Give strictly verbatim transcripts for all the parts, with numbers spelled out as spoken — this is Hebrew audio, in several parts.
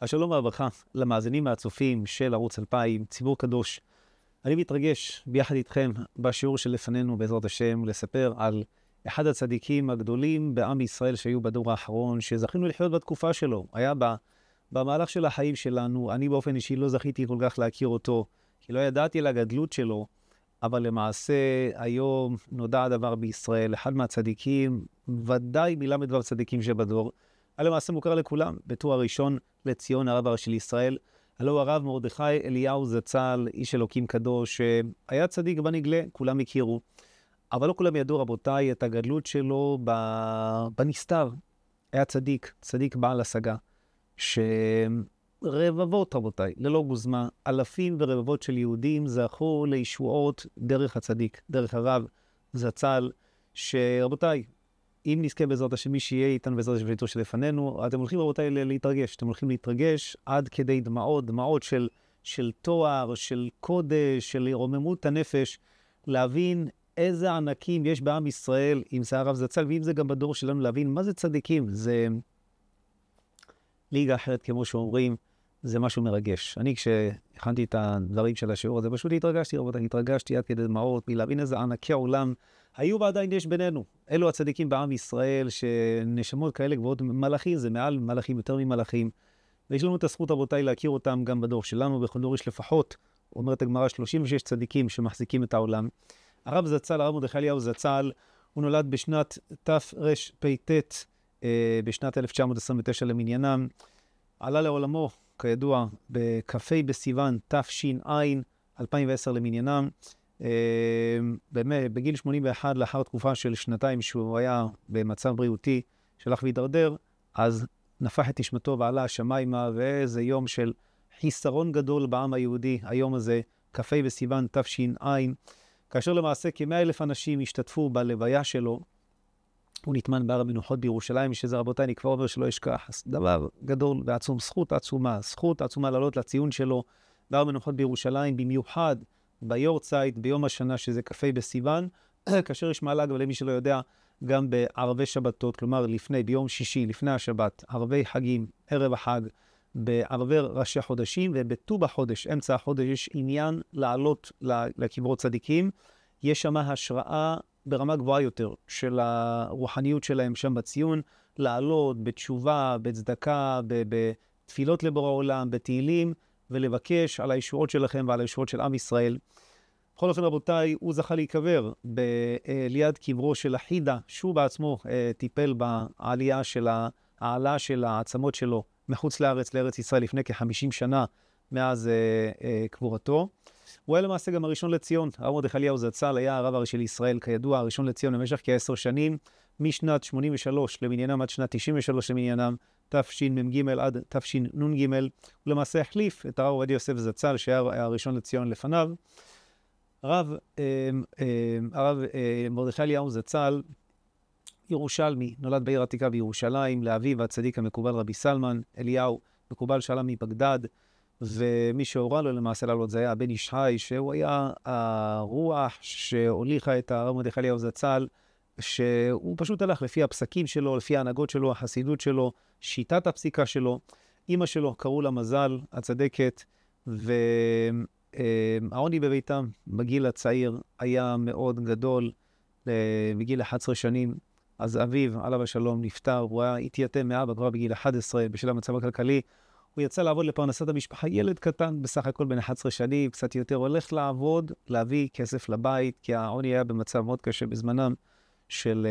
השלום והברכה למאזינים והצופים של ערוץ אלפיים, ציבור קדוש. אני מתרגש ביחד איתכם בשיעור שלפנינו בעזרת השם לספר על אחד הצדיקים הגדולים בעם ישראל שהיו בדור האחרון, שזכינו לחיות בתקופה שלו. היה בה, במהלך של החיים שלנו, אני באופן אישי לא זכיתי כל כך להכיר אותו, כי לא ידעתי על הגדלות שלו, אבל למעשה היום נודע הדבר בישראל, אחד מהצדיקים, ודאי מלמד דבר צדיקים שבדור, היה למעשה מוכר לכולם, בתור הראשון לציון הרב הראשי לישראל, הלוא הרב מרדכי אליהו זצ"ל, איש אלוקים קדוש, היה צדיק בנגלה, כולם הכירו, אבל לא כולם ידעו רבותיי את הגדלות שלו בנסתר. היה צדיק, צדיק בעל השגה, שרבבות רבותיי, ללא גוזמה, אלפים ורבבות של יהודים זכו לישועות דרך הצדיק, דרך הרב זצ"ל, שרבותיי, אם נזכה בעזרת השם מי שיהיה איתנו בעזרת השם שלפנינו, אתם הולכים רבותיי להתרגש, אתם הולכים להתרגש עד כדי דמעות, דמעות של, של תואר, של קודש, של רוממות הנפש, להבין איזה ענקים יש בעם ישראל, אם זה הרב זצ"ל, ואם זה גם בדור שלנו, להבין מה זה צדיקים. זה ליגה אחרת כמו שאומרים, זה משהו מרגש. אני כשהכנתי את הדברים של השיעור הזה, פשוט התרגשתי רבותיי, התרגשתי עד כדי דמעות, מלהבין איזה ענקי העולם היו ועדיין יש בינינו. אלו הצדיקים בעם ישראל, שנשמות כאלה גבוהות, מלאכים, זה מעל מלאכים, יותר ממלאכים. ויש לנו את הזכות רבותיי להכיר אותם גם בדור שלנו, בכל דור יש לפחות, אומרת הגמרא, שלושים ושש צדיקים שמחזיקים את העולם. הרב זצ"ל, הרב מרדכי אליהו זצ"ל, הוא נולד בשנת תרפ"ט, אה, בשנת אלף תשע מאות עשרים ותשע למניינם. עלה לעולמו, כידוע, בכ"ה בסיוון תש"ע, אלפיים ועשר למניינם. באמת, בגיל שמונים ואחת, לאחר תקופה של שנתיים שהוא היה במצב בריאותי, שלח והתדרדר, אז נפח את נשמתו ועלה השמיימה, ואיזה יום של חיסרון גדול בעם היהודי, היום הזה, כ"ה בסיוון תש"ע, כאשר למעשה כמאה אלף אנשים השתתפו בלוויה שלו, הוא נטמן בהר המנוחות בירושלים, שזה רבותיי נקבע עובר שלא ישכח, דבר גדול ועצום, זכות עצומה, זכות עצומה לעלות לציון שלו, בהר המנוחות בירושלים, במיוחד ביורצייט, ביום השנה שזה כ"ה בסיוון, כאשר יש מעלה, אבל למי שלא יודע, גם בערבי שבתות, כלומר לפני, ביום שישי, לפני השבת, ערבי חגים, ערב החג, בערבי ראשי חודשים, ובט"ו בחודש, אמצע החודש, יש עניין לעלות לקברות צדיקים. יש שם השראה ברמה גבוהה יותר של הרוחניות שלהם שם בציון, לעלות בתשובה, בצדקה, בתפילות לבורא עולם, בתהילים, ולבקש על הישועות שלכם ועל הישועות של עם ישראל. בכל אופן רבותיי, הוא זכה להיקבר ב- ליד קברו של החידה, שהוא בעצמו טיפל בעלייה של העלה של העצמות שלו מחוץ לארץ, לארץ ישראל, לפני כ-חמישים שנה מאז קבורתו. הוא היה למעשה גם הראשון לציון. הרב מרדכי אליהו זצ"ל היה הרב הראשי לישראל, כידוע, הראשון לציון במשך כעשר שנים, משנת שמונים ושלוש למניינם עד שנת תשעים ושלוש למניינם, תשמ"ג עד תשנ"ג. הוא למעשה החליף את הרב עובדיה יוסף זצ"ל, שהיה הראשון לציון לפניו. הרב, הרב מרדכי אליהו זצ"ל, ירושלמי, נולד בעיר עתיקה בירושלים, לאביו הצדיק המקובל רבי סלמן אליהו, מקובל שעלה מבגדד, ומי שהורה לו למעשה לעלות זה היה הבן איש חי, שהוא היה הרוח שהוליכה את הרב מרדכי אליהו זצ"ל, שהוא פשוט הלך לפי הפסקים שלו, לפי ההנהגות שלו, החסידות שלו, שיטת הפסיקה שלו. אמא שלו קראו לה מזל הצדקת, והעוני בביתם בגיל הצעיר היה מאוד גדול, בגיל אחת עשרה שנים. אז אביו, עליו השלום, נפטר, הוא היה התייתם מאבא כבר בגיל אחת עשרה, בשל המצב הכלכלי. הוא יצא לעבוד לפרנסת המשפחה, ילד קטן, בסך הכל בין אחת עשרה שנים, קצת יותר, הולך לעבוד, להביא כסף לבית, כי העוני היה במצב מאוד קשה בזמנם של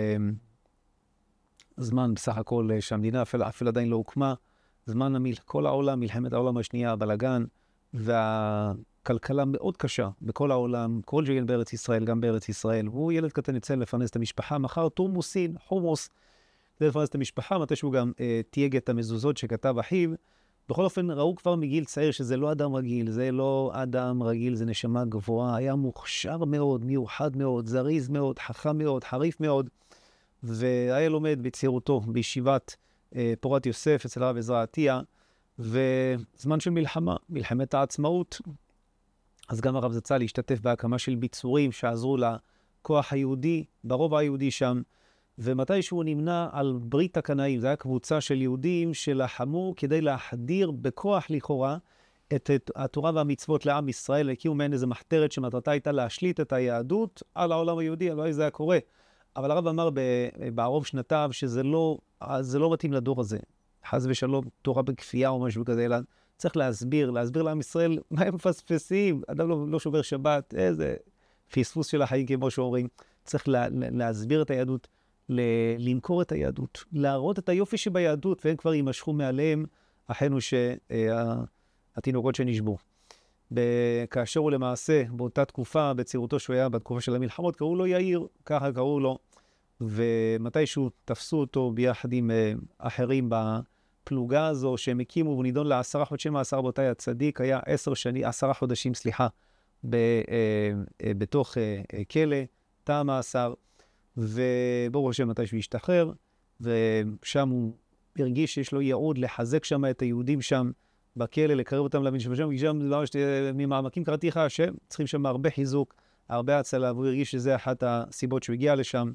זמן, בסך הכל שהמדינה אפילו, אפילו עדיין לא הוקמה, זמן המיל, כל העולם, מלחמת העולם השנייה, הבלגן, והכלכלה מאוד קשה בכל העולם, כל ג'יין בארץ ישראל, גם בארץ ישראל. הוא ילד קטן יצא לפרנס את המשפחה, מחר תורמוסין, חומוס, זה לפרנס את המשפחה, מתי שהוא גם אה, תייג את המזוזות שכתב אחיו. בכל אופן, ראו כבר מגיל צעיר שזה לא אדם רגיל, זה לא אדם רגיל, זה נשמה גבוהה, היה מוכשר מאוד, מיוחד מאוד, זריז מאוד, חכם מאוד, חריף מאוד, והיה לומד בצעירותו בישיבת אה, פורת יוסף אצל הרב עזרא עטיה, וזמן של מלחמה, מלחמת העצמאות, אז גם הרב זצ"ל השתתף בהקמה של ביצורים שעזרו לכוח היהודי, ברובע היהודי שם, ומתישהו הוא נמנה על ברית הקנאים. זו הייתה קבוצה של יהודים שלחמו כדי להחדיר בכוח לכאורה את, את התורה והמצוות לעם ישראל, הקימו מהן איזו מחתרת שמטרתה הייתה להשליט את היהדות על העולם היהודי, הלוואי זה היה קורה. אבל הרב אמר בערוב שנתיו שזה לא, זה לא מתאים לדור הזה. חס ושלום, תורה בכפייה או משהו כזה, אלא צריך להסביר, להסביר לעם ישראל מה הם מפספסים. אדם לא, לא שובר שבת, איזה פספוס של החיים כמו שאומרים. צריך לה, להסביר את היהדות, ל- למכור את היהדות, להראות את היופי שביהדות, והם כבר יימשכו מעליהם, אחינו שהתינוקות שנשבו. כאשר הוא למעשה, באותה תקופה, בצעירותו שהוא היה, בתקופה של המלחמות, קראו לו יאיר, ככה קראו לו, ומתישהו תפסו אותו ביחד עם אחרים בפלוגה הזו, שהם הקימו, והוא נידון לעשרה חודשי מאסר. רבותיי, הצדיק היה עשר שנים, עשרה חודשים, סליחה, ב, בתוך כלא, תא המאסר, וברוך השם מתישהו השתחרר, ושם הוא הרגיש שיש לו ייעוד לחזק שם את היהודים שם בכלא, לקרב אותם להבין שבשם, ושם ממעמקים קראתיך השם, צריכים שם הרבה חיזוק, הרבה הצלה, והוא הרגיש שזה אחת הסיבות שהוא הגיע לשם.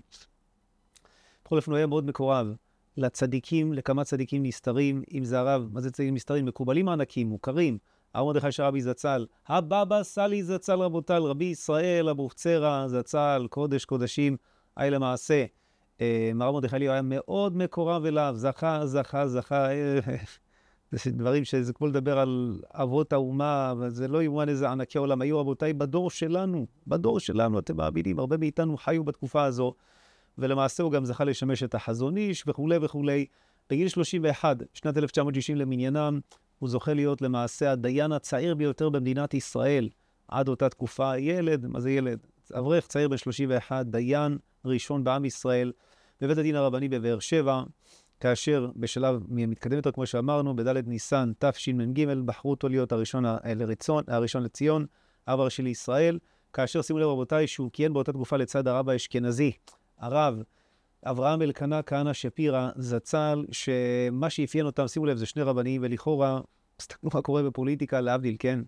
בכל אופן הוא היה מאוד מקורב לצדיקים, לכמה צדיקים נסתרים, אם זה הרב, מה זה צדיקים נסתרים? מקובלים הענקים, מוכרים, הרב מרדכי שרבי זצ"ל, הבבא סאלי זצ"ל רבותיי, רבי ישראל אבוחצירא זצ"ל, קודש קודשים, היי למעשה. הרב מרדכי אליהו היה מאוד מקורב אליו, זכה, זכה, זכה, זה דברים שזה כמו לדבר על אבות האומה, וזה לא יאומן איזה ענקי עולם. היו רבותיי בדור שלנו, בדור שלנו, אתם מאמינים, הרבה מאיתנו חיו בתקופה הזו, ולמעשה הוא גם זכה לשמש את החזון איש וכו' וכו'. בגיל שלושים ואחת, שנת אלף תשע מאות שישים למניינם, הוא זוכה להיות למעשה הדיין הצעיר ביותר במדינת ישראל, עד אותה תקופה. ילד, מה זה ילד? אברך צעיר ב-שלושים ואחת, דיין ראשון בעם ישראל, בבית הדין הרבני בבאר שבע, כאשר בשלב מתקדם יותר, כמו שאמרנו, בד' ניסן תשמ"ג, בחרו אותו להיות הראשון לרצון, הראשון לציון, הרב הראשי לישראל, כאשר שימו לב רבותיי שהוא כיהן באותה תקופה לצד הרב האשכנזי, הרב אברהם אלקנה כהנא שפירא זצ"ל, שמה שאפיין אותם, שימו לב, זה שני רבנים, ולכאורה, תסתכלו מה קורה בפוליטיקה, להבדיל, כן?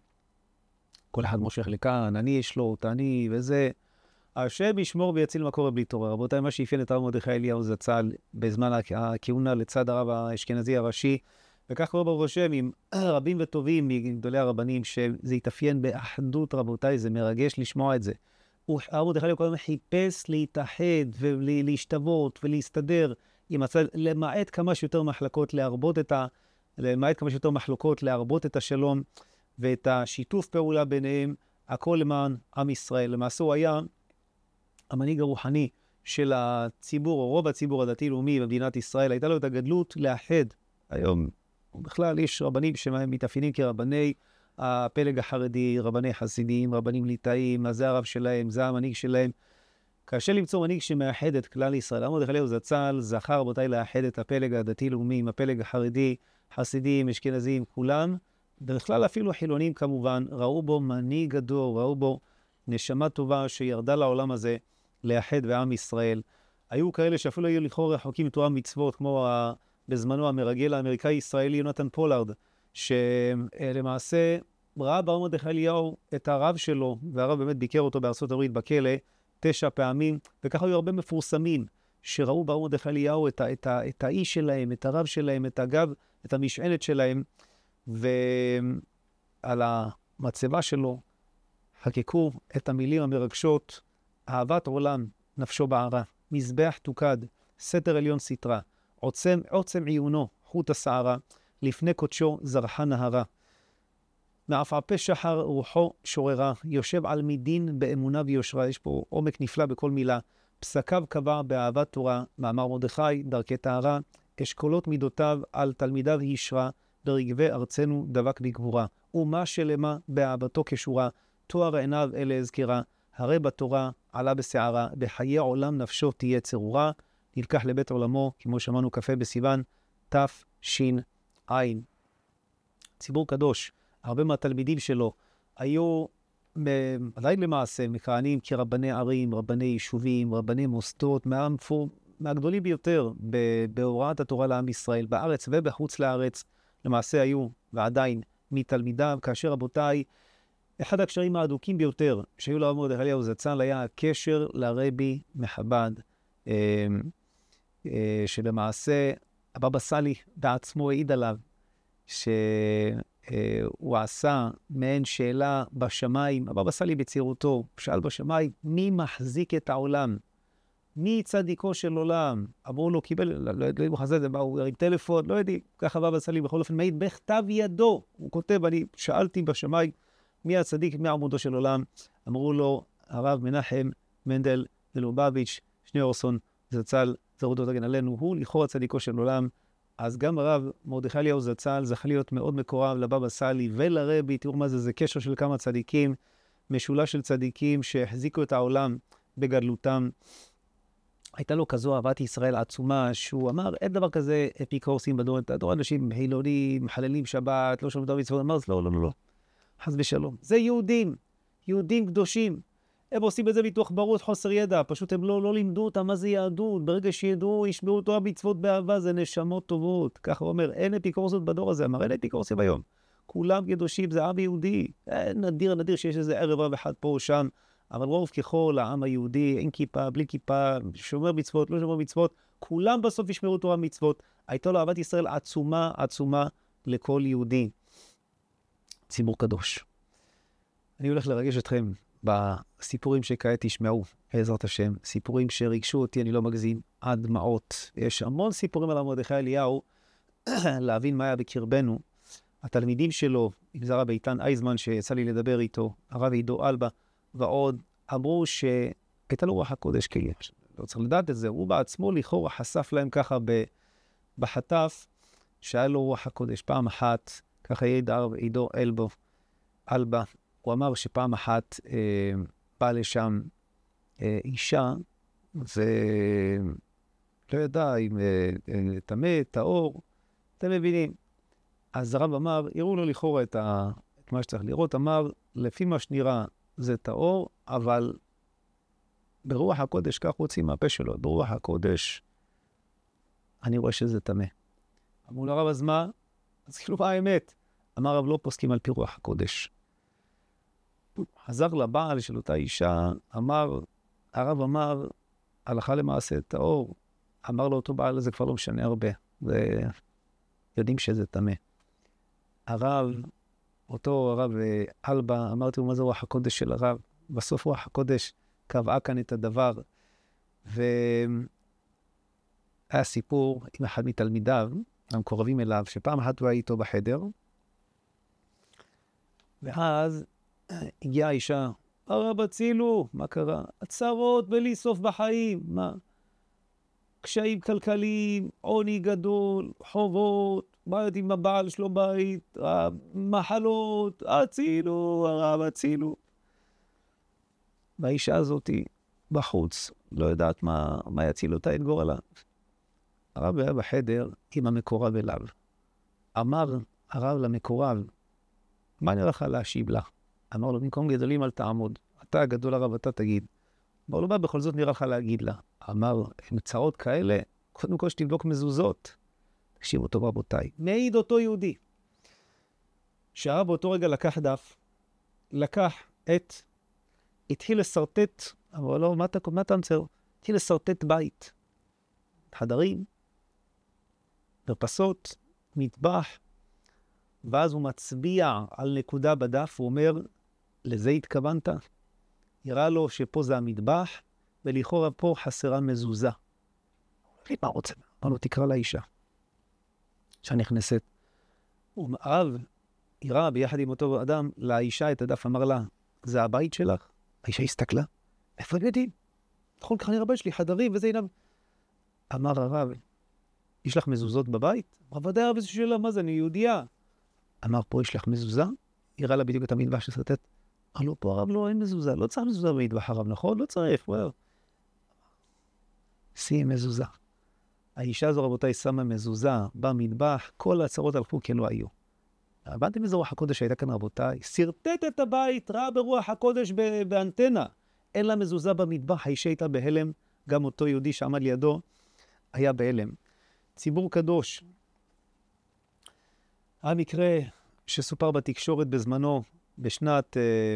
כל אחד מושך לכאן, אני יש לו, אני וזה. השם ישמור ויציל מה קורה בלי תורה. רבותיי, מה שאפיין את הרב מרדכי אליהו זצ"ל בזמן הכהונה לצד הרב האשכנזי הראשי, וכך קורה ברוך השם עם רבים וטובים מגדולי הרבנים, שזה יתאפיין באחדות. רבותיי, זה מרגש לשמוע את זה. הרב מרדכי אליהו קודם חיפש להתאחד ולהשתוות ולהסתדר עם הצד, למעט כמה שיותר מחלקות להרבות את ה... למעט כמה שיותר מחלוקות להרבות את השלום ואת השיתוף פעולה ביניהם, הכל למען עם ישראל. למעשה הוא היה המנהיג הרוחני של הציבור, או רוב הציבור הדתי-לאומי במדינת ישראל. הייתה לו את הגדלות לאחד. היום בכלל יש רבנים שמתאפיינים כרבני הפלג החרדי, רבני חסידים, רבנים ליטאים, אז זה הרב שלהם, זה המנהיג שלהם. קשה למצוא מנהיג שמאחד את כלל ישראל. הרב מרדכי אליהו זצ"ל זכה רבותיי לאחד את הפלג הדתי-לאומי עם הפלג החרדי, חסידים, אשכנזים, כולם. בכלל אפילו חילונים כמובן, ראו בו מנהיג גדול, ראו בו נשמה טובה שירדה לעולם הזה לאחד בעם ישראל. היו כאלה שאפילו היו לכאורה רחוקים מתורה מצוות, כמו ה... בזמנו המרגל האמריקאי-ישראלי יונתן פולארד, שלמעשה ראה ברב מרדכי אליהו את הרב שלו, והרב באמת ביקר אותו בארצות הברית בכלא תשע פעמים, וככה היו הרבה מפורסמים שראו ברב מרדכי אליהו את, ה... את, ה... את האיש שלהם, את הרב שלהם, את הגב, את המשענת שלהם, ועל המצבה שלו חקקו את המילים המרגשות: אהבת עולם נפשו בערה, מזבח תוקד, סתר עליון סתרה, עוצם, עוצם עיונו חוט השערה, לפני קודשו זרחה נהרה. מעפעפי שחר רוחו שוררה, יושב על מדין באמונה ויושרה. יש פה עומק נפלא בכל מילה. פסקיו קבע באהבת תורה, מאמר מרדכי, דרכי טהרה, אשכולות מידותיו על תלמידיו הישרה, ברגבי ארצנו דבק בגבורה. ומה שלמה באהבתו כשורה, תואר עיניו אלה הזכירה, הרי בתורה עלה בסערה, בחיי עולם נפשו תהיה צרורה. נלקח לבית עולמו, כמו שמענו, כ"ה בסיוון תש"ע. ציבור קדוש, הרבה מהתלמידים שלו היו עדיין למעשה מכהנים כרבני ערים, רבני יישובים, רבני מוסדות, מהמפור, מהגדולים ביותר בהוראת התורה לעם ישראל, בארץ ובחוץ לארץ. למעשה היו ועדיין מתלמידיו, כאשר רבותיי, אחד הקשרים האדוקים ביותר שהיו לרב מרדכי אליהו זצ"ל היה הקשר לרבי מחב"ד, אה, שלמעשה הבבא סאלי בעצמו העיד עליו, שהוא עשה מעין שאלה בשמיים, הבבא סאלי בצעירותו, שאל בשמיים, מי מחזיק את העולם? מי צדיקו של עולם? אמרו לו, קיבל, לא יודעים איך זה, הוא הרים טלפון, לא יודעים, ככה הבבא סאלי בכל אופן מעיד בכתב ידו, הוא כותב, אני שאלתי בשמיים, מי הצדיק, מי עמודו של עולם? אמרו לו, הרב מנחם מנדל מלובביץ' שניאורסון זצ"ל, זכותו תגן עלינו, הוא לכאורה צדיקו של עולם. אז גם הרב מרדכי אליהו זצ"ל זכה להיות מאוד מקורב לבבא סאלי ולרבי, תראו מה זה, זה קשר של כמה צדיקים, משולש של צדיקים שהחזיקו את העולם בגדלותם. הייתה לו כזו אהבת ישראל עצומה, שהוא אמר, אין דבר כזה אפיקורסים בדור, הדור אנשים חילונים, מחללים שבת, לא שומעים דבר מצוות, אמר, לא, לא, לא, לא, חס ושלום. זה יהודים, יהודים קדושים. הם עושים את זה מתוך ברות, חוסר ידע, פשוט הם לא, לא לימדו אותם מה זה יהדות, ברגע שידעו, ישמעו תורה מצוות באהבה, זה נשמות טובות. ככה הוא אומר, אין אפיקורסות בדור הזה, אמר, אין אפיקורסים היום. כולם קדושים, זה עם יהודי. נדיר, נדיר שיש איזה ערב רב אחד פה או שם, אבל רוב ככל העם היהודי, אין כיפה, בלי כיפה, שומר מצוות, לא שומר מצוות, כולם בסוף ישמרו תורה מצוות. הייתה לו אהבת ישראל עצומה, עצומה לכל יהודי. ציבור קדוש. אני הולך לרגש אתכם בסיפורים שכעת תשמעו, בעזרת השם, סיפורים שריגשו אותי, אני לא מגזים, עד דמעות. יש המון סיפורים על מרדכי אליהו, להבין מה היה בקרבנו. התלמידים שלו, אם זה הרב איתן אייזמן שיצא לי לדבר איתו, הרב עידו אלבה, ועוד אמרו שהייתה לו רוח הקודש כאילו, לא צריך לדעת את זה, הוא בעצמו לכאורה חשף להם ככה בחטף, שהיה לו רוח הקודש. פעם אחת, ככה יעיד הרב עידו אלבו, אלבה, הוא אמר שפעם אחת אה, בא לשם אה, אישה, ולא ידע אם אה, אה, תמה, טהור, אתם מבינים. אז הרב אמר, יראו לו לכאורה את, ה... את מה שצריך לראות, אמר, לפי מה שנראה זה טהור, אבל ברוח הקודש, כך רוצים מהפה שלו, ברוח הקודש, אני רואה שזה טמא. אמרו לרב, אז מה? אז כאילו מה האמת? אמר הרב, לא פוסקים על פי רוח הקודש. חזר לבעל של אותה אישה, אמר, הרב אמר, הלכה למעשה טהור, אמר לו אותו בעל, זה כבר לא משנה הרבה, ויודעים שזה טמא. הרב, אותו הרב אלבה, אמרתי לו, מה זה רוח הקודש של הרב? בסוף רוח הקודש קבעה כאן את הדבר, והיה סיפור עם אחד מתלמידיו, המקורבים אליו, שפעם אחת הוא היה איתו בחדר, ואז הגיעה האישה, הרב הצילו, מה קרה? הצרות בלי סוף בחיים, מה? קשיים כלכליים, עוני גדול, חובות, בעיות עם הבעל שלו בית, מחלות, הצילו, הרב הצילו. והאישה הזאת בחוץ, לא יודעת מה, מה יציל אותה את גורלה. הרב היה בחדר עם המקורב אליו. אמר הרב למקורב, מה נראה לך להשיב לה? אמר לו, במקום גדולים אל תעמוד. אתה הגדול הרב, אתה תגיד. אמר לו, מה בכל זאת נראה לך להגיד לה? אמר, עם צרות כאלה, קודם כל שתבדוק מזוזות. תקשיב אותו רבותיי. מעיד אותו יהודי. שהרב באותו רגע לקח דף, לקח את, התחיל לסרטט, אבל לא, מה אתה, מה אתה מצר? התחיל לסרטט בית. חדרים, מרפסות, מטבח, ואז הוא מצביע על נקודה בדף, הוא אומר, לזה התכוונת? יראה לו שפה זה המטבח, ולכאורה פה חסרה מזוזה. מה רוצה? אמר לו, תקרא לאישה. אישה נכנסת. הרב יראה ביחד עם אותו אדם לאישה את הדף, אמר לה, זה הבית שלך? האישה הסתכלה. איפה הם יודעים? נכון, ככה נראה בית שלי, חדרים וזה אינם. אמר הרב, יש לך מזוזות בבית? אמר, ודאי הרב, איזו שאלה, מה זה, אני יהודייה. אמר, פה יש לך מזוזה? יראה לה בדיוק את המטבח שסרטט. אמר לו, פה הרב לא, אין מזוזה, לא צריך מזוזה במטבח הרב, נכון? לא צריך, וואו. שים מזוזה. האישה הזו, רבותיי, שמה מזוזה במטבח, כל הצרות הלכו כלא היו. הבנתם איזה רוח הקודש הייתה כאן, רבותיי? סרטט את הבית, ראה ברוח הקודש באנטנה. אין לה מזוזה במטבח, האישה הייתה בהלם, גם אותו יהודי שעמד לידו היה בהלם. ציבור קדוש. המקרה שסופר בתקשורת בזמנו, בשנת, אה,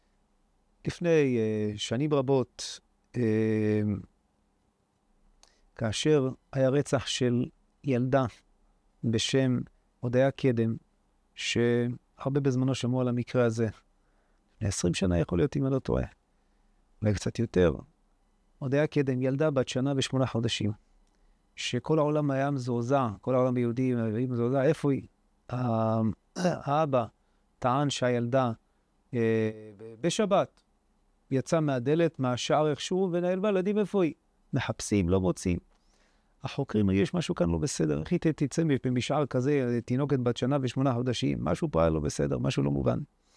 לפני אה, שנים רבות, אה, כאשר היה רצח של ילדה בשם הודיה קדם, שהרבה בזמנו שמעו על המקרה הזה. ל-עשרים שנה יכול להיות אם אני לא טועה. אולי קצת יותר. הודיה קדם, ילדה בת שנה ושמונה חודשים, שכל העולם היה מזועזע, כל העולם היהודי היה מזועזע, איפה היא? האבא טען שהילדה בשבת יצא מהדלת, מהשער איכשהו, ונעלבה, לא יודעים איפה היא. מחפשים, לא מוצאים. החוקרים, יש משהו כאן לא בסדר. איך היא תצא משער כזה, תינוקת בת שנה ושמונה חודשים, משהו פה היה לא בסדר, משהו לא מובן.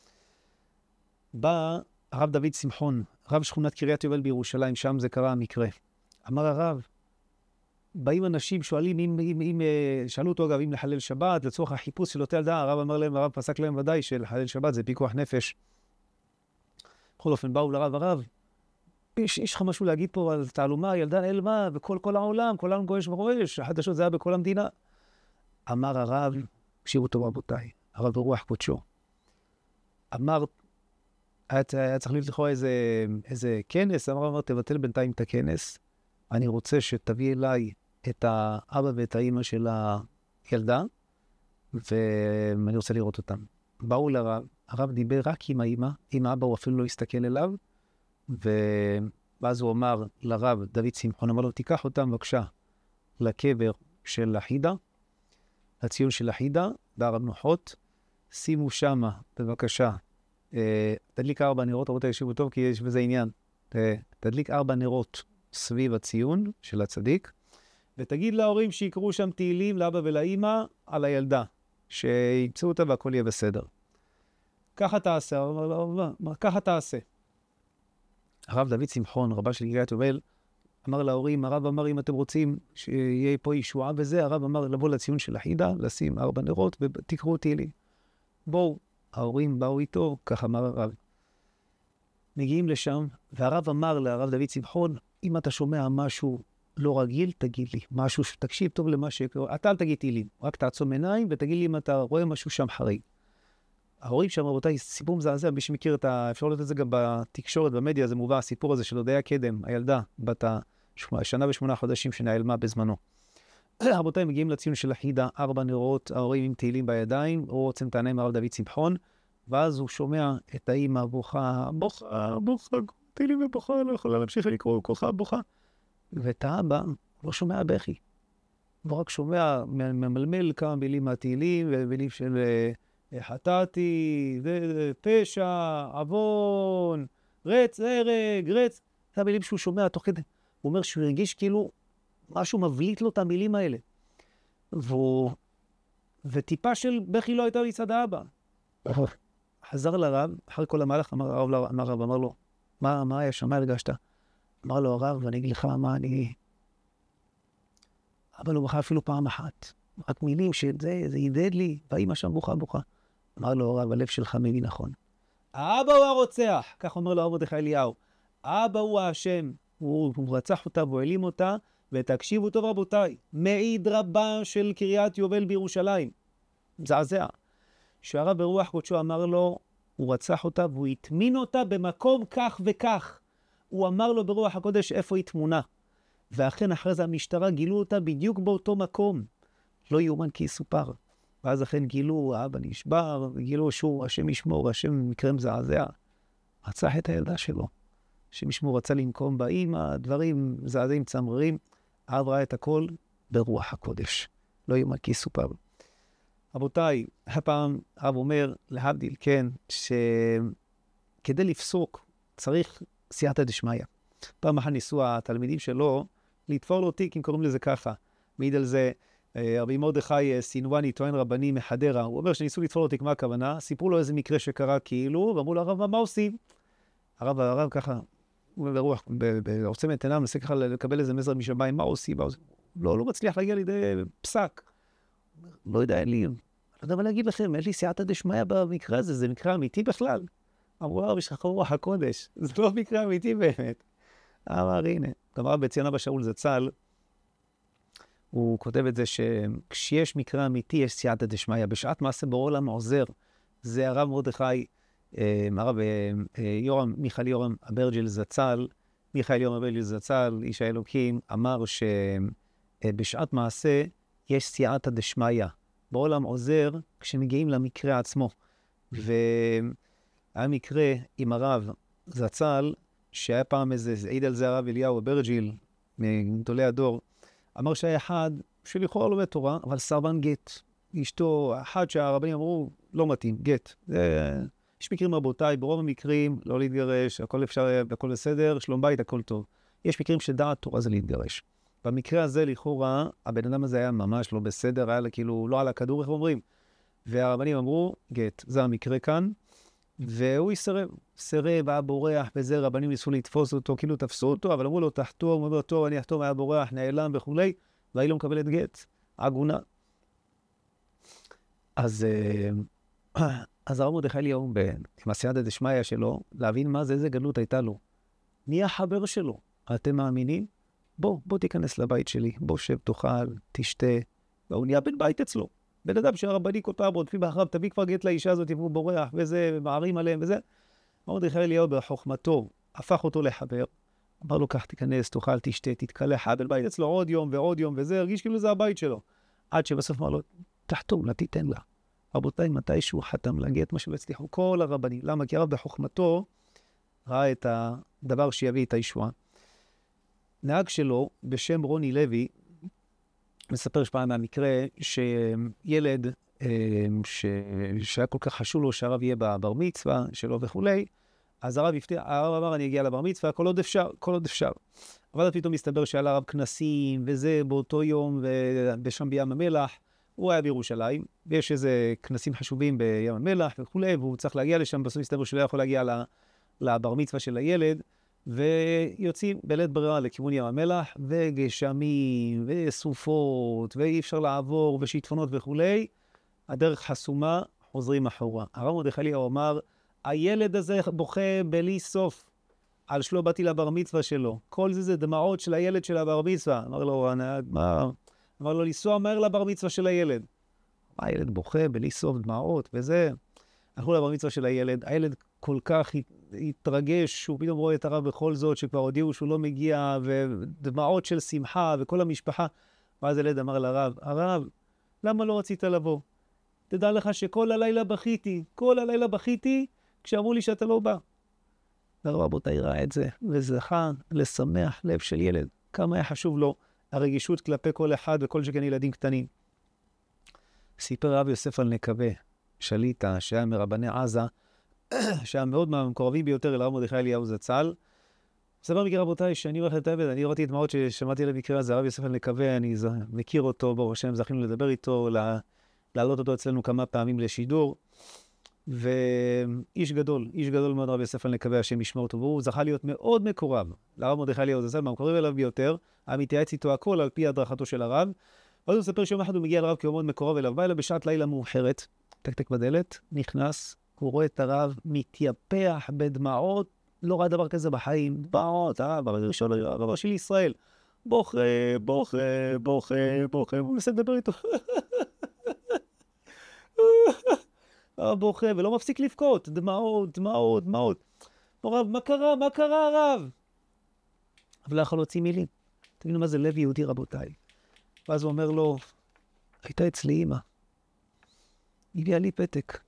בא הרב דוד שמחון, רב שכונת קריית יובל בירושלים, שם זה קרה המקרה. אמר הרב, באים אנשים, שואלים, אם, אם, אם, שאלו אותו אגב, אם לחלל שבת, לצורך החיפוש של אותה ילדה, הרב אמר להם, הרב פסק להם ודאי שלחלל שבת זה פיקוח נפש. בכל אופן, באו לרב, הרב, יש, יש לך משהו להגיד פה על תעלומה, ילדה נעלמה, וכל כל העולם, כל העולם גועש ורועש, החדשות זה היה בכל המדינה. אמר הרב, קשיבו טוב רבותיי, הרב ברוח קודשו, אמר, היה, היה צריך להיות לכאורה איזה, איזה כנס, אמר, אמר, תבטל בינתיים את הכנס, אני רוצה שתביא אליי את האבא ואת האמא של הילדה, ואני רוצה לראות אותם. באו לרב, הרב דיבר רק עם האמא, עם האבא הוא אפילו לא הסתכל אליו, ואז הוא אמר לרב דוד שמחון, אמר לו, תיקח אותם בבקשה לקבר של החידה, לציון של החידה, בהר המנוחות, שימו שמה בבקשה, תדליק ארבע נרות, רבותיי ישיבו טוב כי יש בזה עניין, תדליק ארבע נרות סביב הציון של הצדיק, ותגיד להורים שיקראו שם תהילים לאבא ולאמא על הילדה, שימצאו אותה והכל יהיה בסדר. ככה תעשה, אמר לו, ככה תעשה. הרב דוד שמחון, רבה של קריית יובל, אמר להורים, הרב אמר, אם אתם רוצים שיהיה פה ישועה בזה, הרב אמר לבוא לציון של החידה, לשים ארבע נרות ותקראו תהילים. בואו, ההורים באו איתו, כך אמר הרב. מגיעים לשם, והרב אמר לרב דוד שמחון, אם אתה שומע משהו לא רגיל, תגיד לי, משהו שתקשיב טוב למה שקורה, אתה אל תגיד תהילים, רק תעצום עיניים ותגיד לי אם אתה רואה משהו שם חריג. ההורים שם, רבותיי, סיפור מזעזע, מי שמכיר את ה... אפשר לראות את זה גם בתקשורת, במדיה, זה מובא, הסיפור הזה של הודיה קדם, הילדה, בת השנה ושמונה חודשים שנעלמה בזמנו. רבותיי, מגיעים לציון של החידה, ארבע נרות, ההורים עם תהילים בידיים, הוא רוצים תענה עם הרב דוד שמחון, ואז הוא שומע את האמא בוכה, בוכה, בוכה, תהילים ובוכה, לא יכולה להמשיך לקרוא, כוחה בוכה. ואת האבא לא שומע בכי. הוא רק שומע, ממלמל כמה מילים מהתהילים, ומילים של חטאתי, פשע, עוון, רץ, הרג, רץ. זה המילים שהוא שומע תוך כדי. הוא אומר שהוא הרגיש כאילו משהו מבליט לו את המילים האלה. והוא... וטיפה של בכי לא הייתה מצד האבא. חזר לרב, אחרי כל המהלך, אמר הרב, אמר הרב, אמר לו, מה, מה היה שם, מה הרגשת? אמר לו הרב, ואני אגיד לך מה אני... אבא לא בוכה אפילו פעם אחת. רק מילים שזה, זה ידד לי, והאמא שם בוכה בוכה. אמר לו הרב, הלב שלך מבין נכון. האבא הוא הרוצח, כך אומר לו הרב מרדכי אליהו. האבא הוא האשם, הוא, הוא רצח אותה והוא העלים אותה, ותקשיבו טוב רבותיי, מעיד רבה של קריית יובל בירושלים. מזעזע. שהרב ברוח קודשו אמר לו, הוא רצח אותה והוא התמין אותה במקום כך וכך. הוא אמר לו ברוח הקודש איפה היא תמונה. ואכן אחרי זה המשטרה גילו אותה בדיוק באותו מקום. לא יאומן כי יסופר. ואז אכן גילו, האבא נשבר, גילו שהוא, השם ישמור, השם מקרה מזעזע. רצח את הילדה שלו. השם ישמור רצה לנקום באמא, דברים מזעזעים צמררים. האב ראה את הכל ברוח הקודש. לא יאומן כי יסופר. רבותיי, הפעם האב אומר להבדיל, כן, שכדי לפסוק צריך סייעתא דשמיא. פעם אחת ניסו התלמידים שלו לתפור לו תיק, אם קוראים לזה ככה. מעיד על זה רבי מרדכי סינואני, טוען רבני מחדרה. הוא אומר שניסו לתפור לו תיק, מה הכוונה? סיפרו לו איזה מקרה שקרה כאילו, ואמרו לו הרב, מה עושים? הרב, הרב ככה, הוא ברוח, עוצם את עיניו, מנסה ככה לקבל איזה מזר משמיים, מה עושים? לא, לא מצליח להגיע לידי פסק. לא יודע, אין לי, לא יודע מה להגיד לכם, אין לי סייעתא דשמיא במקרה הזה, זה מקרה אמיתי בכלל. אמרו הרב, יש לך רוח הקודש, זה לא מקרה אמיתי באמת. אמר, הנה, גם הרב בציון אבא שאול זצ"ל, הוא כותב את זה שכשיש מקרה אמיתי, יש סייעתא דשמיא. בשעת מעשה בורא עולם עוזר. זה הרב מרדכי, הרב יורם, מיכאל יורם אברג'ל זצ"ל, מיכאל יום רבי זצ"ל, איש האלוקים, אמר שבשעת מעשה יש סייעתא דשמיא. בעולם עוזר כשמגיעים למקרה עצמו. והיה מקרה עם הרב זצ"ל, שהיה פעם איזה, העיד על זה הרב אליהו אברג'יל, מגדולי הדור, אמר שהיה אחד שלכאורה לומד תורה, אבל סרבן גט. אשתו, אחד שהרבנים אמרו, לא מתאים, גט. זה... יש מקרים רבותיי, ברוב המקרים לא להתגרש, הכל אפשר, הכל בסדר, שלום בית, הכל טוב. יש מקרים שדעת תורה זה להתגרש. במקרה הזה, לכאורה, הבן אדם הזה היה ממש לא בסדר, היה כאילו לא על הכדור, איך אומרים? והרבנים אמרו, גט, זה המקרה כאן, והוא יסרב, סרב, היה בורח, וזה, רבנים ניסו לתפוס אותו, כאילו תפסו אותו, אבל אמרו לו, תחתום, אמרו לו, טוב, אני אחתום, היה בורח, נעלם וכולי, והיא לא מקבלת גט, עגונה. אז... אז הרב מרדכי אליהו, עם הסייעתא דשמיא שלו, להבין מה זה, איזה גדלות הייתה לו. מי החבר שלו? אתם מאמינים? בוא, בוא תיכנס לבית שלי, בוא שב, תאכל, תשתה. והוא נהיה בן בית אצלו. בן אדם שהרבני כל פעם רודפים אחריו, תביא כבר גט לאישה הזאת, והוא בורח, וזה, מערים עליהם, וזה. הרב מרדכי אליהו בחוכמתו, הפך אותו לחבר. אמר לו, כך תיכנס, תאכל, תשתה, תתקלח, בן בית אצלו עוד יום ועוד יום, וזה, הרגיש כאילו זה הבית שלו. עד שבסוף אמר לו, תחתום לה, תיתן לה. רבותיי, מתי שהוא חתם לגט, מה שלא הצליחו כל הרבנים. למה? כי הרב בחוכמתו ראה את הדבר שיביא את הישועה. נהג שלו, בשם רוני לוי, מספר שפעם מהמקרה שילד ש... שהיה כל כך חשוב לו שהרב יהיה בבר מצווה שלו וכולי, אז הרב הפתיע, הרב אמר, אני אגיע לבר מצווה, כל עוד אפשר, כל עוד אפשר. אבל פתאום מסתבר שהיה לרב כנסים, וזה באותו יום, ובשם בים המלח, הוא היה בירושלים, ויש איזה כנסים חשובים בים המלח וכולי, והוא צריך להגיע לשם, בסוף מסתבר שהוא לא יכול להגיע לבר מצווה של הילד, ויוצאים בלית ברירה לכיוון ים המלח, וגשמים, וסופות, ואי אפשר לעבור, ושיטפונות וכולי, הדרך חסומה, חוזרים אחורה. הרב מרדכי אליהו אמר, הילד הזה בוכה בלי סוף, על שלא באתי לבר מצווה שלו. כל זה זה דמעות של הילד של הבר מצווה. אמר לו, הנהג, מה... אמר לו, לנסוע מהר לבר מצווה של הילד. הילד בוכה בלי סוף דמעות וזה. הלכו לבר מצווה של הילד. הילד כל כך התרגש, שהוא פתאום רואה את הרב בכל זאת, שכבר הודיעו שהוא לא מגיע, ודמעות של שמחה, וכל המשפחה. ואז הילד אמר לרב, הרב, למה לא רצית לבוא? תדע לך שכל הלילה בכיתי, כל הלילה בכיתי, כשאמרו לי שאתה לא בא. והרב רבותיי ראה את זה, וזכה לשמח לב של ילד. כמה היה חשוב לו הרגישות כלפי כל אחד וכל שכן ילדים קטנים. סיפר רב יוסף על נקווה, שליטה, שהיה מרבני עזה, שהיה מאוד מהמקורבים ביותר אל הרב מרדכי אליהו זצ"ל. סבר מקרה רבותיי, שאני הולך לתאבד, אני ראיתי את דמעות ששמעתי על המקרה הזה, הרב יוסף על נקווה, אני מכיר אותו, ברוך השם, זכינו לדבר איתו, להעלות אותו אצלנו כמה פעמים לשידור, ואיש גדול, איש גדול מאוד רב יוסף על נקווה, השם ישמור אותו, והוא זכה להיות מאוד מקורב לרב מרדכי אליהו זצ"ל, מהמקורב אליו ביותר, היה מתייעץ איתו הכל על פי הדרכתו של הרב. ואז הוא מספר שיום אחד הוא מגיע לרב כי הוא מאוד מקורב אליו, בא אליו בשעת לילה מאוחרת, טק-טק בדלת, נכנס, הוא רואה את הרב מתייפח בדמעות, לא ראה דבר כזה בחיים, דמעות, הרב, הרב של ישראל, בוכה, בוכה, בוכה, בוכה, הוא מנסה לדבר איתו. הרב בוכה ולא מפסיק לבכות, דמעות, דמעות, דמעות. הרב, מה קרה? מה קרה הרב? אבל לא יכול להוציא מילים. תבינו מה זה לב יהודי רבותיי. ואז הוא אומר לו, הייתה אצלי אמא. הביאה לי פתק.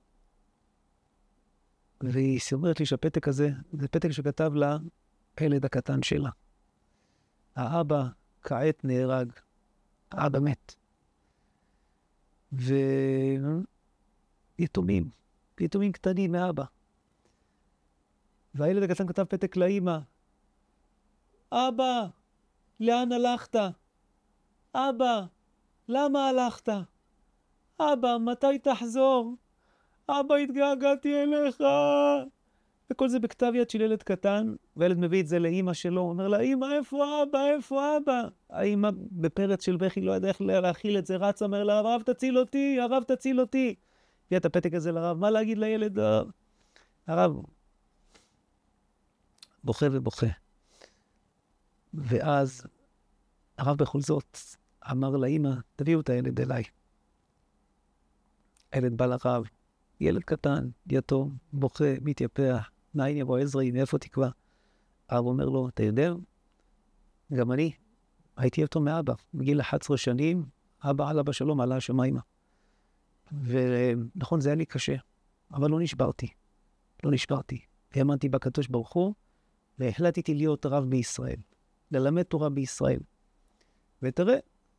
והיא אומרת לי שהפתק הזה, זה פתק שכתב לה הילד הקטן שלה. האבא כעת נהרג. האבא מת. ויתומים. יתומים קטנים מאבא. והילד הקטן כתב פתק לאמא. אבא, לאן הלכת? אבא, למה הלכת? אבא, מתי תחזור? אבא, התגעגעתי אליך. וכל זה בכתב יד של ילד קטן, והילד מביא את זה לאמא שלו, הוא אומר לה, אמא, איפה אבא? איפה אבא? האמא בפרץ של בכי לא ידעה איך להכיל את זה, רץ, אומר לה, הרב תציל אותי, הרב תציל אותי. הביא את הפתק הזה לרב, מה להגיד לילד? הרב בוכה ובוכה. ואז הרב בכל זאת אמר לאמא, תביאו את הילד אליי. הילד בא לרב, ילד קטן, יתום, בוכה, מתייפח, מאין יבוא עזרי, מאיפה תקווה? הרב אומר לו, אתה יודע, גם אני הייתי אותו מאבא, בגיל אחת עשרה שנים, אבא עלה בשלום, עלה השמיימה. ונכון, זה היה לי קשה, אבל לא נשברתי, לא נשברתי. האמנתי בקדוש ברוך הוא, והחלטתי להיות רב בישראל, ללמד תורה בישראל. ותראה,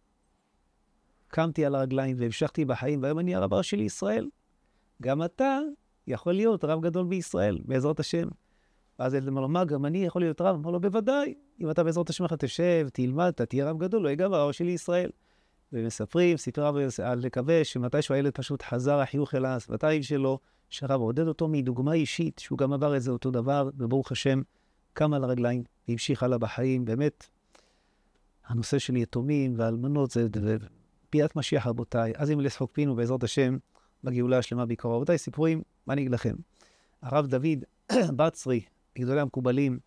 קמתי על הרגליים והמשכתי בחיים, והיום אני הרב הראשי לישראל. גם אתה יכול להיות רב גדול בישראל, בעזרת השם. ואז הוא אמר לו, מה, גם אני יכול להיות רב? אמר לו, בוודאי, אם אתה בעזרת השם, אתה תשב, תלמד, אתה תהיה רב גדול, לא יהיה גם הרב הראשי לישראל. ומספרים, סיפר רב על לקווה, שמתישהו הילד פשוט חזר החיוך אל השפתיים שלו, שהרב עודד אותו מדוגמה אישית, שהוא גם עבר איזה אותו דבר, וברוך השם, קם על הרגליים, והמשיך הלאה בחיים. באמת, הנושא של יתומים ואלמנות, זה ביאת משיח, רבותיי. אז אם לצחוק פינו, בעזרת השם, בגאולה השלמה בקרוב. רבותיי, סיפורים, מה אני אגיד לכם? הרב דוד בצרי, גדולי המקובלים,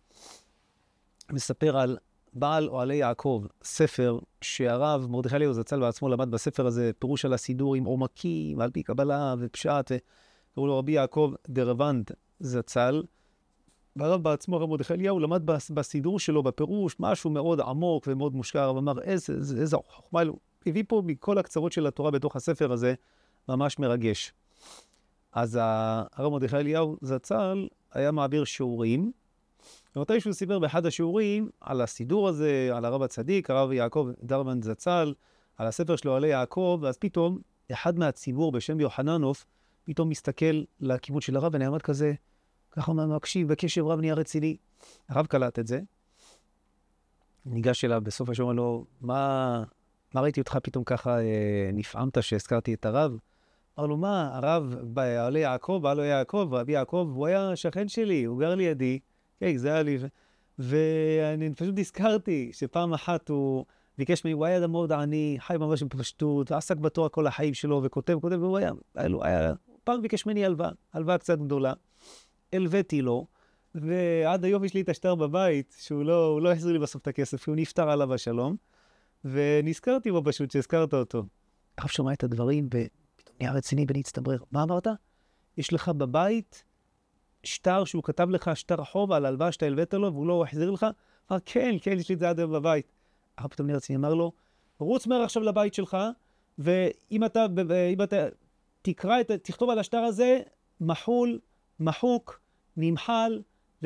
מספר על בעל אוהלי יעקב, ספר שהרב מרדכי אליהו זצ"ל בעצמו למד בספר הזה, פירוש על הסידור עם עומקים, על פי קבלה ופשט, קראו לו רבי יעקב דרוונד זצ"ל, והרב בעצמו, הרב מרדכי אליהו, למד בסידור שלו, בפירוש, משהו מאוד עמוק ומאוד מושקע. הרב אמר, איזה, איזה, איזה חוכמה, הביא פה מכל הקצרות של התורה בתוך הספר הזה, ממש מרגש. אז הרב מרדכי אליהו זצ"ל היה מעביר שיעורים, ומתי שהוא סיפר באחד השיעורים על הסידור הזה, על הרב הצדיק, הרב יעקב דרוונד זצ"ל, על הספר שלו עלי יעקב, ואז פתאום אחד מהציבור בשם יוחננוף, פתאום מסתכל לכיוון של הרב, ונעמד כזה, ככה מקשיב בקשב רב, נהיה רציני. הרב קלט את זה, ניגש אליו בסוף השבוע, לו, מה, מה ראיתי אותך פתאום ככה אה, נפעמת שהזכרתי את הרב? אמר לו, מה, הרב בעלי יעקב, בעלו יעקב, רבי יעקב, הוא היה שכן שלי, הוא גר לידי, כן, זה היה לי, ו... ואני פשוט הזכרתי שפעם אחת הוא ביקש ממני, הוא היה אדם מאוד עני, חי ממש בפשטות, ועסק בתורה כל החיים שלו, וכותב, כותב, והוא היה, היה, לו, היה, פעם ביקש ממני הלוואה, הלוואה קצת גדולה, הלוויתי לו, ועד היום יש לי את השטר בבית, שהוא לא, הוא לא החזיר לי בסוף את הכסף, הוא נפטר עליו השלום, ונזכרתי בו פשוט שהזכרת אותו. הרב שומע את הדברים, ופתאום נהיה רציני ונצטברר. מה אמרת? יש לך בבית שטר שהוא כתב לך, שטר חוב על הלוואה שאתה הלווית לו, והוא לא החזיר לך? אמר, כן, כן, יש לי את זה עד היום בבית. הרב פתאום נהיה רציני, אמר לו, רוץ מהר עכשיו לבית שלך, ואם אתה, אם אתה תקרא, תכתוב על השטר הזה, מחול, מחוק, נמחל,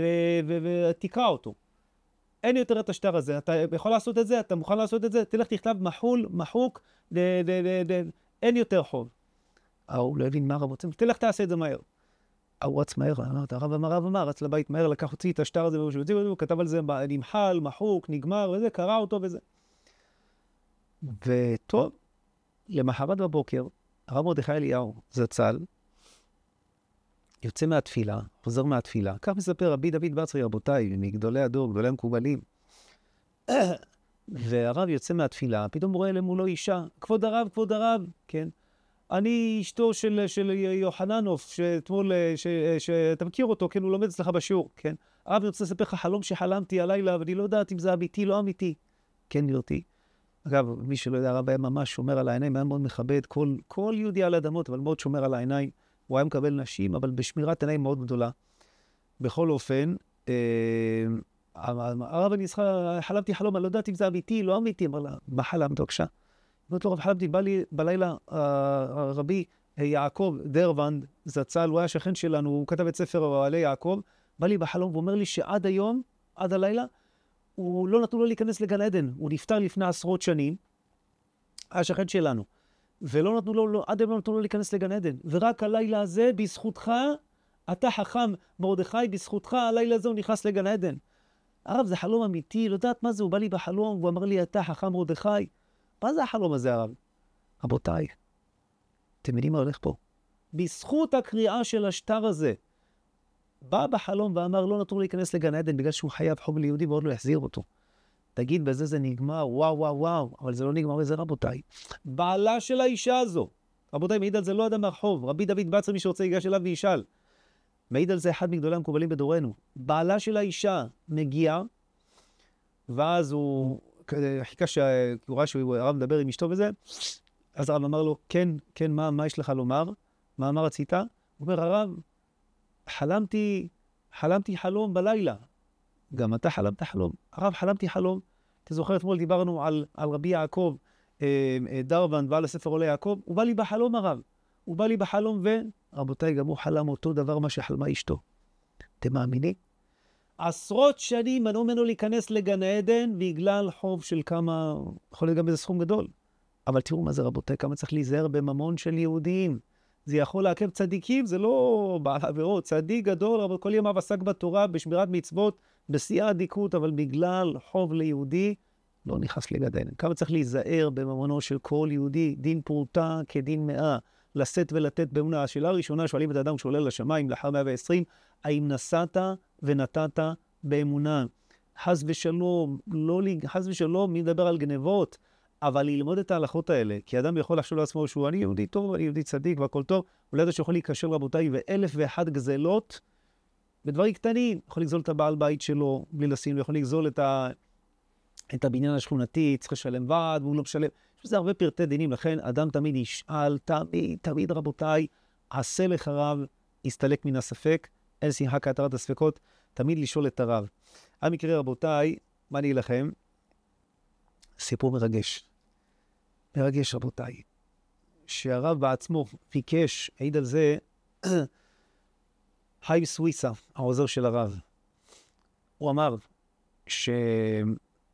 ותקרא אותו. אין יותר את השטר הזה. אתה יכול לעשות את זה? אתה מוכן לעשות את זה? תלך תכתב מחול, מחוק, אין יותר חוב. הוא לא הבין מה הרב רוצה, תלך תעשה את זה מהר. הוא רץ מהר, הרב אמר, הרב אמר, רץ לבית מהר, לקח הוציא את השטר הזה, הוא כתב על זה, נמחל, מחוק, נגמר, וזה, קרא אותו וזה. וטוב, למחרת בבוקר, הרב מרדכי אליהו זצ"ל, יוצא מהתפילה, חוזר מהתפילה, כך מספר רבי דוד בצרי, רבותיי, מגדולי הדור, גדולי המקובלים. והרב יוצא מהתפילה, פתאום רואה למולו אישה, כבוד הרב, כבוד הרב, כן? אני אשתו של, של יוחננוף, שאתמול, ש, שאתה מכיר אותו, כן? הוא לומד אצלך בשיעור, כן? הרב, אני רוצה לספר לך חלום שחלמתי הלילה, ואני לא יודעת אם זה אמיתי, לא אמיתי. כן, גברתי. אגב, מי שלא יודע, הרב היה ממש שומר על העיניים, היה מאוד מכבד, כל, כל יהודי על האדמות, אבל מאוד שומר על העיניים. הוא היה מקבל נשים, אבל בשמירת עיניים מאוד גדולה. בכל אופן, אה, הרב, אני חלמתי חלום, אני לא יודעת אם זה אמיתי, לא אמיתי, אמר לה, מה חלמת בבקשה? אמרת לו, רב, חלמתי, בא לי בלילה, הרבי יעקב דרוונד זצ"ל, הוא היה שכן שלנו, הוא כתב את ספר אוהלי יעקב, בא לי בחלום ואומר לי שעד היום, עד הלילה, הוא לא נתנו לו להיכנס לגן עדן, הוא נפטר לפני עשרות שנים, היה שכן שלנו, ולא נתנו לו, עד היום לא נתנו לו להיכנס לגן עדן, ורק הלילה הזה, בזכותך, אתה חכם מרדכי, בזכותך, הלילה הזה הוא נכנס לגן עדן. הרב, זה חלום אמיתי, לא יודעת מה זה, הוא בא לי בחלום, והוא אמר לי, אתה חכם מרדכי. מה זה החלום הזה, הרב? רבותיי, אתם יודעים מה הולך פה? בזכות הקריאה של השטר הזה, בא בחלום ואמר, לא נתנו להיכנס לגן עדן, בגלל שהוא חייב חוב ליהודי ועוד לא יחזיר אותו. תגיד, בזה זה נגמר, וואו, וואו, וואו, אבל זה לא נגמר, זה רבותיי. בעלה של האישה הזו, רבותיי, מעיד על זה לא אדם מהרחוב, רבי דוד בצרי, מי שרוצה ייגש אליו וישאל. מעיד על זה אחד מגדולי המקובלים בדורנו. בעלה של האישה מגיע, ואז הוא חיכה שהוא ראה שהוא הרב מדבר עם אשתו וזה, אז הרב אמר לו, כן, כן, מה, מה יש לך לומר? מה, מה רצית? הוא אומר, הרב, חלמתי, חלמתי חלום בלילה. גם אתה חלמת חלום. הרב, חלמתי חלום. אתה זוכר, אתמול דיברנו על, על רבי יעקב, אה, אה, דרבן, בעל הספר עולה יעקב, הוא בא לי בחלום הרב. הוא בא לי בחלום, ורבותיי, גם הוא חלם אותו דבר מה שחלמה אשתו. אתם מאמינים? עשרות שנים מנעו ממנו להיכנס לגן העדן, בגלל חוב של כמה, יכול להיות גם איזה סכום גדול. אבל תראו מה זה רבותיי, כמה צריך להיזהר בממון של יהודים. זה יכול לעכב צדיקים, זה לא בעבירות. צדיק גדול, אבל כל ימיו עסק בתורה, בשמירת מצוות, בשיא העדיקות, אבל בגלל חוב ליהודי, לא נכנס לגן העדן. כמה צריך להיזהר בממונו של כל יהודי, דין פרוטה כדין מאה, לשאת ולתת באמונה. השאלה הראשונה, שואלים את האדם שעולה לשמיים לאחר מאה ועשרים, האם נסעת ונתת באמונה? חס ושלום, לא, חס ושלום, מי מדבר על גנבות? אבל ללמוד את ההלכות האלה, כי אדם יכול לחשוב לעצמו שהוא אני יהודי טוב, אני יהודי צדיק והכל טוב, אולי אתה שיכול להיקשר רבותיי ואלף ואחת גזלות בדברים קטנים. יכול לגזול את הבעל בית שלו בלי לשים, יכול לגזול את, ה... את הבניין השכונתי, צריך לשלם ועד והוא לא משלם. יש בזה הרבה פרטי דינים, לכן אדם תמיד ישאל, תמיד, תמיד רבותיי, עשה לך רב, יסתלק מן הספק, אין שמחה כהתרת הספקות, תמיד לשאול את הרב. המקרה רבותיי, מה אני לכם? סיפור מרגש. מרגש רבותיי. שהרב בעצמו ביקש, העיד על זה, חיים סוויסה, העוזר של הרב. הוא אמר שהרב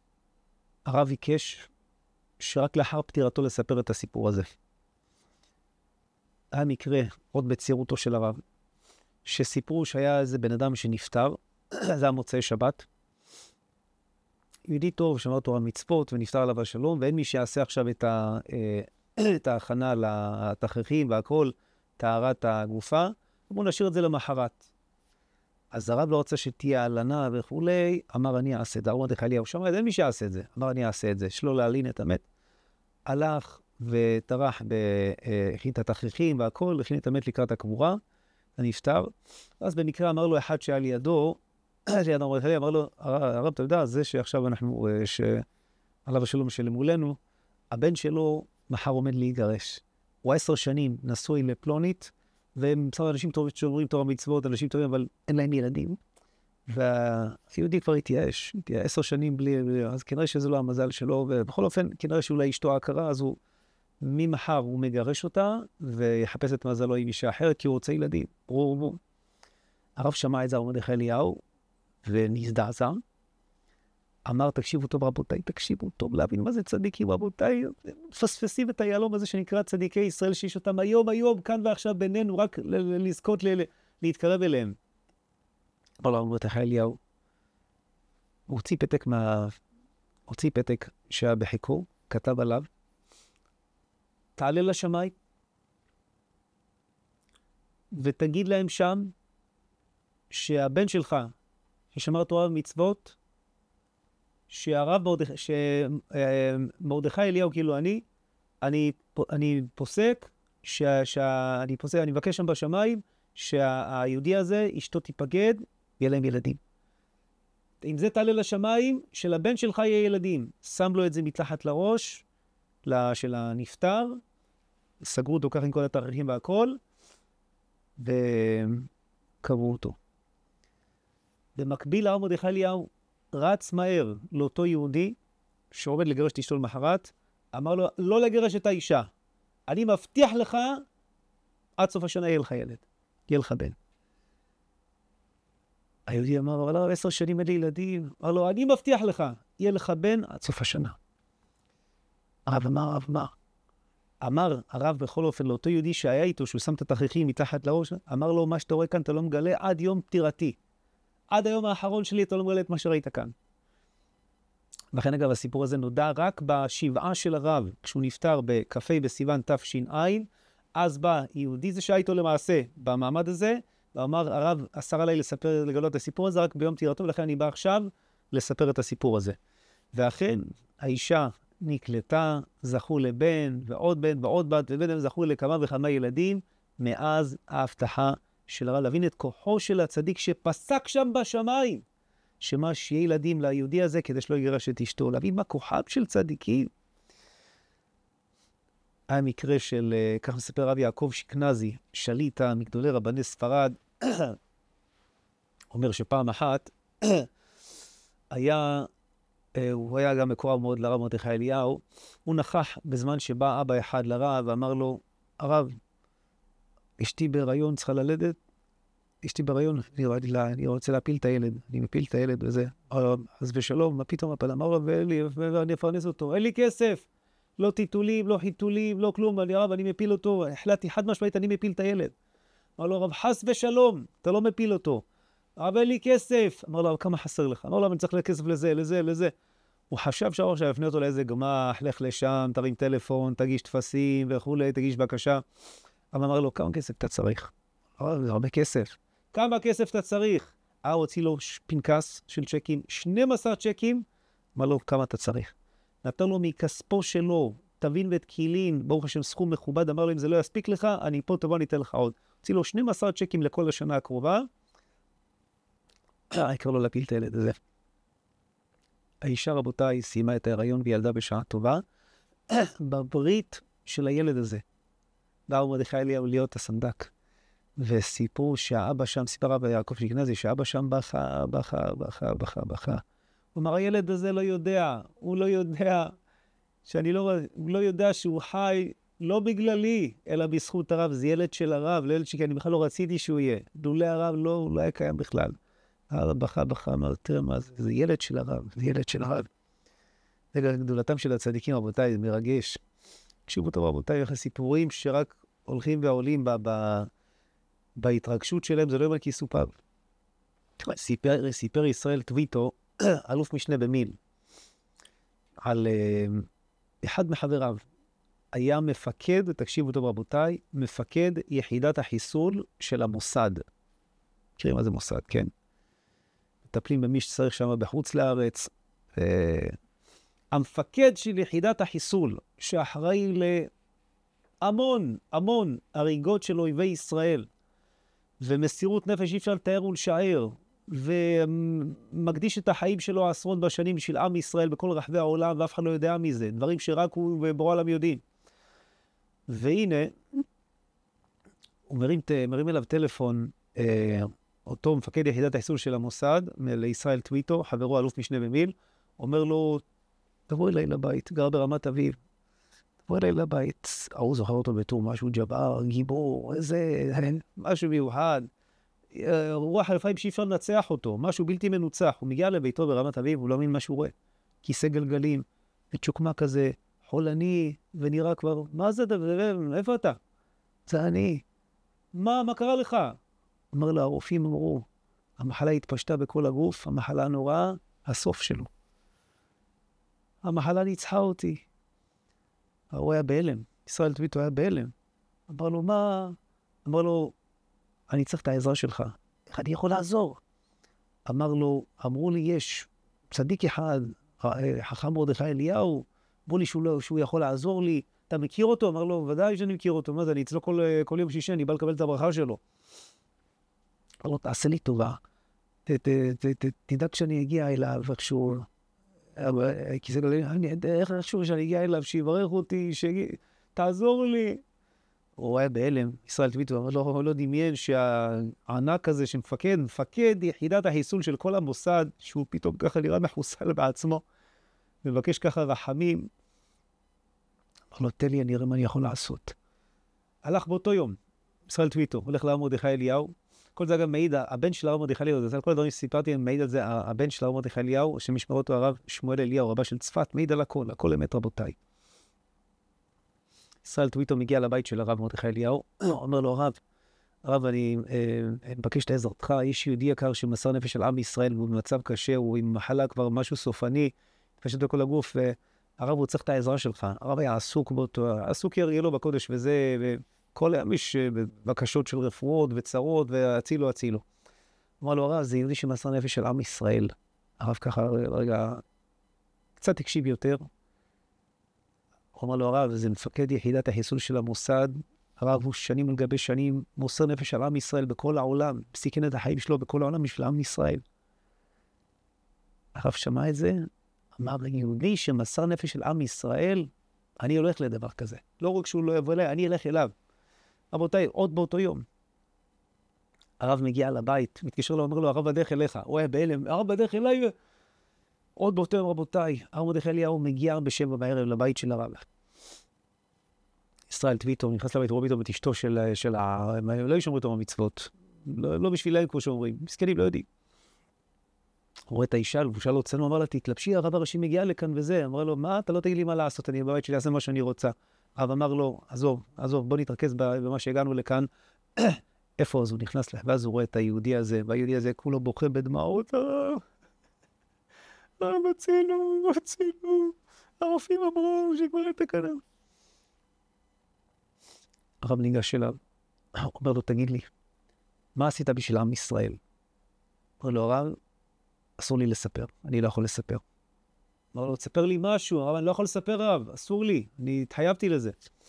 ביקש שרק לאחר פטירתו לספר את הסיפור הזה. היה מקרה, עוד בצעירותו של הרב, שסיפרו שהיה איזה בן אדם שנפטר, זה היה מוצאי שבת, יהודי טוב, שמר תורה מצוות, ונפטר עליו השלום, ואין מי שיעשה עכשיו את, ה, את ההכנה לתכריכים והכל, טהרת הגופה, בואו נשאיר את זה למחרת. אז הרב לא רוצה שתהיה הלנה וכולי, אמר אני אעשה את זה, אמר דרך אליהו, שמע, אין מי שיעשה את זה, אמר אני אעשה את זה, שלא להלין את המת. הלך וטרח, הכין את התכריכים והכל, הכין את המת לקראת הקבורה, הנפטר, אז במקרה אמר לו אחד שהיה לידו, אמר לו, הרב, אתה יודע, זה שעכשיו אנחנו, שעליו השלום שלמולנו, הבן שלו מחר עומד להיגרש. הוא עשר שנים נשוי לפלונית, והם בסדר אנשים טובים שאומרים תורה מצוות, אנשים טובים, אבל אין להם ילדים. והיהודי כבר התייאש, התייאש עשר שנים בלי, אז כנראה שזה לא המזל שלו, ובכל אופן, כנראה שאולי אשתו הכרה, אז הוא, ממחר הוא מגרש אותה, ויחפש את מזלו עם אישה אחרת, כי הוא רוצה ילדים. ברור, ברור. הרב שמע את זה, עומד דרך אליהו, ונזדעזע, אמר, תקשיבו טוב רבותיי, תקשיבו טוב, להבין מה זה צדיקים רבותיי, פספסים את היעלום הזה שנקרא צדיקי ישראל, שיש אותם היום, היום, כאן ועכשיו בינינו, רק לזכות להתקרב אליהם. אמר לו, עומד דרך אליהו, הוא הוציא פתק מה... הוציא פתק שהיה בחיקו, כתב עליו, תעלה לשמיים, ותגיד להם שם, שהבן שלך, ששמר תורה ומצוות, שהרב מרדכי, שמרדכי אליהו, כאילו אני, אני, אני פוסק, ש, שאני פוסק, אני מבקש שם בשמיים, שהיהודי הזה, אשתו תיפגד, ויהיה להם ילדים. אם זה תעלה לשמיים, שלבן שלך יהיה ילדים. שם לו את זה מתחת לראש, של הנפטר, סגרו אותו כך עם כל התאריכים והכל, וקבעו אותו. במקביל, הרב מרדכי אליהו רץ מהר לאותו יהודי שעומד לגרש את אשתו למחרת, אמר לו, לא לגרש את האישה. אני מבטיח לך, עד סוף השנה יהיה לך ילד, יהיה לך בן. היהודי אמר, אבל עשר שנים אין לי ילדים. אמר לו, אני מבטיח לך, יהיה לך בן עד סוף השנה. הרב אמר, הרב אמר. אמר הרב בכל אופן לאותו יהודי שהיה איתו, שהוא שם את התכריכים מתחת לראש, אמר לו, מה שאתה רואה כאן אתה לא מגלה עד יום פטירתי. עד היום האחרון שלי אתה לא מגלה את מה שראית כאן. לכן אגב הסיפור הזה נודע רק בשבעה של הרב, כשהוא נפטר בקפה בסיוון תש"ע, אז בא יהודי זה שהיה איתו למעשה במעמד הזה, ואמר הרב אסר עליי לספר לגלות את הסיפור הזה רק ביום פטירתו, ולכן אני בא עכשיו לספר את הסיפור הזה. ואכן האישה נקלטה, זכו לבן ועוד בן ועוד בת, ובן זכו לכמה וכמה ילדים, מאז ההבטחה של הרב, להבין את כוחו של הצדיק שפסק שם בשמיים, שמה שיהיה ילדים ליהודי הזה כדי שלא יגרש את אשתו, להבין מה כוחם של צדיקים. היה מקרה של, כך מספר רב יעקב שקנזי, שליטה מגדולי רבני ספרד, אומר שפעם אחת היה, הוא היה גם מקורב מאוד לרב מרדכי אליהו, הוא נכח בזמן שבא אבא אחד לרב ואמר לו, הרב, אשתי בהיריון צריכה ללדת, אשתי בהיריון, אני, אני רוצה להפיל את הילד, אני מפיל את הילד וזה, אז ושלום, מה פתאום הפל, אמר לו, ואני אפרנס אותו, אין לי כסף, לא טיטולים, לא חיתולים, לא כלום, אני רב, אני מפיל אותו, החלטתי חד משמעית, אני מפיל את הילד. אמר לו, רב, חס ושלום, אתה לא מפיל אותו. רב, אין לי כסף. אמר לו, כמה חסר לך? אמר לו, אני צריך כסף לזה, לזה, לזה. הוא חשב שהאור שיפנה אותו לאיזה גמח, לך לשם, תרים טלפון, תגיש תפסים וכו', תגיש בקשה. אבל אמר לו, כמה כסף אתה צריך? אמר לו, זה הרבה כסף. כמה כסף אתה צריך? אה, הוציא לו פנקס של צ'קים, שנים עשר צ'קים. אמר לו, כמה אתה צריך? נתן לו מכספו שלו, תבין ואת קילין, ברוך השם סכום מכובד, אמר לו, אם זה לא יספיק לך, אני פה תבוא, אני אתן לך עוד. הוציא לו שנים עשר צ'קים לכל השנה הקרובה. העיקר לו להפיל את הילד הזה. האישה, רבותיי, סיימה את ההיריון וילדה בשעה טובה. בברית של הילד הזה, באו מרדכי אליהו להיות הסנדק. וסיפרו שהאבא שם, סיפר אבא יעקב שגנזי, שהאבא שם בכה, בכה, בכה, בכה, בכה. הוא אמר, הילד הזה לא יודע, הוא לא יודע, שאני לא, הוא לא יודע שהוא חי, לא בגללי, אלא בזכות הרב. זה ילד של הרב, לא ילד שכי אני בכלל לא רציתי שהוא יהיה. דולי הרב לא, הוא לא היה קיים בכלל. הרב בכה, בכה, אמר, תראה מה זה, זה ילד של הרב, זה ילד של הרב. זה גדולתם של הצדיקים, רבותיי, זה מרגש. תקשיבו טוב, רבותיי, איך הסיפורים שרק הולכים ועולים ב, ב, בהתרגשות שלהם, זה לא אומר כיסופיו. סיפר, סיפר ישראל טוויטו, אלוף משנה במיל, על uh, אחד מחבריו, היה מפקד, תקשיבו טוב רבותיי, מפקד יחידת החיסול של המוסד. מכירים מה זה מוסד, כן? מטפלים במי שצריך שם בחוץ לארץ. Uh, המפקד של יחידת החיסול, שאחראי להמון, המון הריגות של אויבי ישראל, ומסירות נפש אי אפשר לתאר ולשער, ומקדיש את החיים שלו עשרות בשנים בשביל עם ישראל בכל רחבי העולם, ואף אחד לא יודע מזה. דברים שרק הוא ובורא העולם יודעים. והנה, הוא מרים, מרים אליו טלפון, אה, אותו מפקד יחידת החיסול של המוסד, לישראל טוויטו, חברו אלוף משנה במיל, אומר לו, תבוא אליי לבית, גר ברמת אביב. תבוא אליי לבית. הוא זוכר אותו בתור משהו ג'בר, גיבור, איזה, משהו מיוחד. רוח אלפיים שאי אפשר לנצח אותו, משהו בלתי מנוצח. הוא מגיע לביתו ברמת אביב, הוא לא מבין מה שהוא רואה. כיסא גלגלים, וצ'וקמה כזה, חולני, ונראה כבר, מה זה דבר, איפה אתה? זה אני. מה, מה קרה לך? אומר לו, הרופאים אמרו, המחלה התפשטה בכל הגוף, המחלה נוראה, הסוף שלו. המחלה ניצחה אותי. הוא היה בהלם, ישראל טוויטו היה בהלם. אמר לו, מה? אמר לו, אני צריך את העזרה שלך. איך אני יכול לעזור? אמר לו, אמרו לי, יש צדיק אחד, חכם מרדכי אליהו, אמרו לי שהוא, לא, שהוא יכול לעזור לי. אתה מכיר אותו? אמר לו, ודאי שאני מכיר אותו. מה זה, אני אצלו כל, כל יום שישי, אני בא לקבל את הברכה שלו. אמר לו, תעשה לי טובה. ת, ת, ת, ת, תדאג שאני אגיע אליו, איכשהו, כי זה לא, איך איכשהו שאני אגיע אליו, שיברך אותי, שיגיד, תעזור לי. הוא היה בהלם, ישראל טוויטו, אמר לו, הוא לא דמיין שהענק הזה שמפקד, מפקד יחידת החיסול של כל המוסד, שהוא פתאום ככה נראה מחוסל בעצמו, מבקש ככה רחמים. אמר לו, תן לי, אני אראה מה אני יכול לעשות. הלך באותו יום, ישראל טוויטו, הולך לרב מרדכי אליהו, כל זה גם מעיד, הבן של הרב מרדכי אליהו, זה על כל הדברים שסיפרתי, מעיד על זה, הבן של הרב מרדכי אליהו, שמשמר אותו הרב שמואל אליהו, רבה של צפת, מעיד על הכל, הכל אמת רבותיי. ישראל טוויטו מגיע לבית של הרב מרדכי אליהו, אומר לו, הרב, הרב, אני אה, מבקש את עזרתך, יש יהודי יקר שמסר נפש על עם ישראל, והוא במצב קשה, הוא עם מחלה כבר משהו סופני, פשוט בכל הגוף, והרב הוא צריך את העזרה שלך. הרב היה עסוק באותו, עסוק ירגלו בקודש וזה, וכל היום יש בקשות של רפואות וצרות, והצילו, הצילו. אמר לו, הרב, זה יהודי שמסר נפש על עם ישראל. הרב ככה, רגע, קצת הקשיב יותר. הוא אמר לו, הרב, זה מפקד יחידת החיסול של המוסד, הרב הוא שנים על גבי שנים, מוסר נפש על עם ישראל בכל העולם, פסיקן את החיים שלו בכל העולם בשביל עם ישראל. הרב שמע את זה, אמר, יהודי שמסר נפש של עם ישראל, אני הולך לדבר כזה. לא רק שהוא לא יבוא אליי, אני אלך אליו. רבותיי, עוד באותו יום. הרב מגיע לבית, מתקשר לו, אומר לו, הרב בדרך אליך. הוא היה בהלם, הרב בדרך אליי, עוד באותו יום, רבותיי, הרב מרדכי אליהו מגיע בשבע בערב לבית של הרב. ישראל טוויטו נכנס לבית, רואה פתאום את אשתו של, של ה... לא ישמרו אותו במצוות. לא, לא בשבילם, כמו שאומרים. מסכנים, לא יודעים. הוא רואה את האישה, הוא שאל לו צנוע, אמר לה, תתלבשי, הרב הראשי מגיע לכאן וזה. אמר לו, מה? אתה לא תגיד לי מה לעשות, אני בבית שלי, אעשה מה שאני רוצה. הרב אמר לו, עזוב, עזוב, בוא נתרכז במה שהגענו לכאן. איפה? אז הוא נכנס לה, ואז הוא רואה את היהודי הזה, והיהודי הזה כולו בוכה בדמעות. הרב, מצינו, מצינו. הרופאים אמרו שכבר אין תקנה. הרב ניגש אליו, אומר לו, תגיד לי, מה עשית בשביל עם ישראל? אומר לו, הרב, אסור לי לספר, אני לא יכול לספר. אמר לו, תספר לי משהו, הרב, אני לא יכול לספר, רב, אסור לי, אני התחייבתי לזה.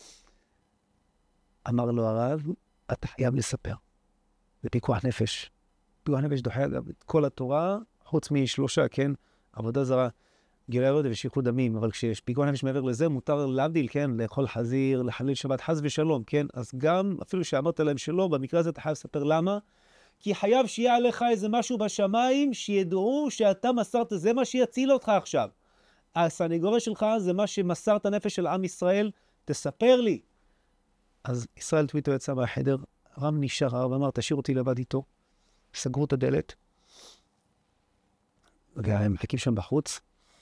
אמר לו הרב, אתה חייב לספר. זה פיקוח נפש. פיקוח נפש דוחה אגב את כל התורה, חוץ משלושה, כן? עבודה זרה, גילוי עבודה ושפיכות דמים, אבל כשיש פיקוח נפש מעבר לזה, מותר להבדיל, כן? לאכול חזיר, לחלל שבת, חס ושלום, כן? אז גם, אפילו שאמרת להם שלא, במקרה הזה אתה חייב לספר למה? כי חייב שיהיה עליך איזה משהו בשמיים, שידעו שאתה מסרת, זה מה שיציל אותך עכשיו. הסנגוריה שלך זה מה שמסרת נפש של עם ישראל, תספר לי. אז ישראל טוויטו יצא מהחדר, הרב נשאר, הרב אמר, תשאיר אותי לבד איתו. סגרו את הדלת. והם מחכים שם בחוץ.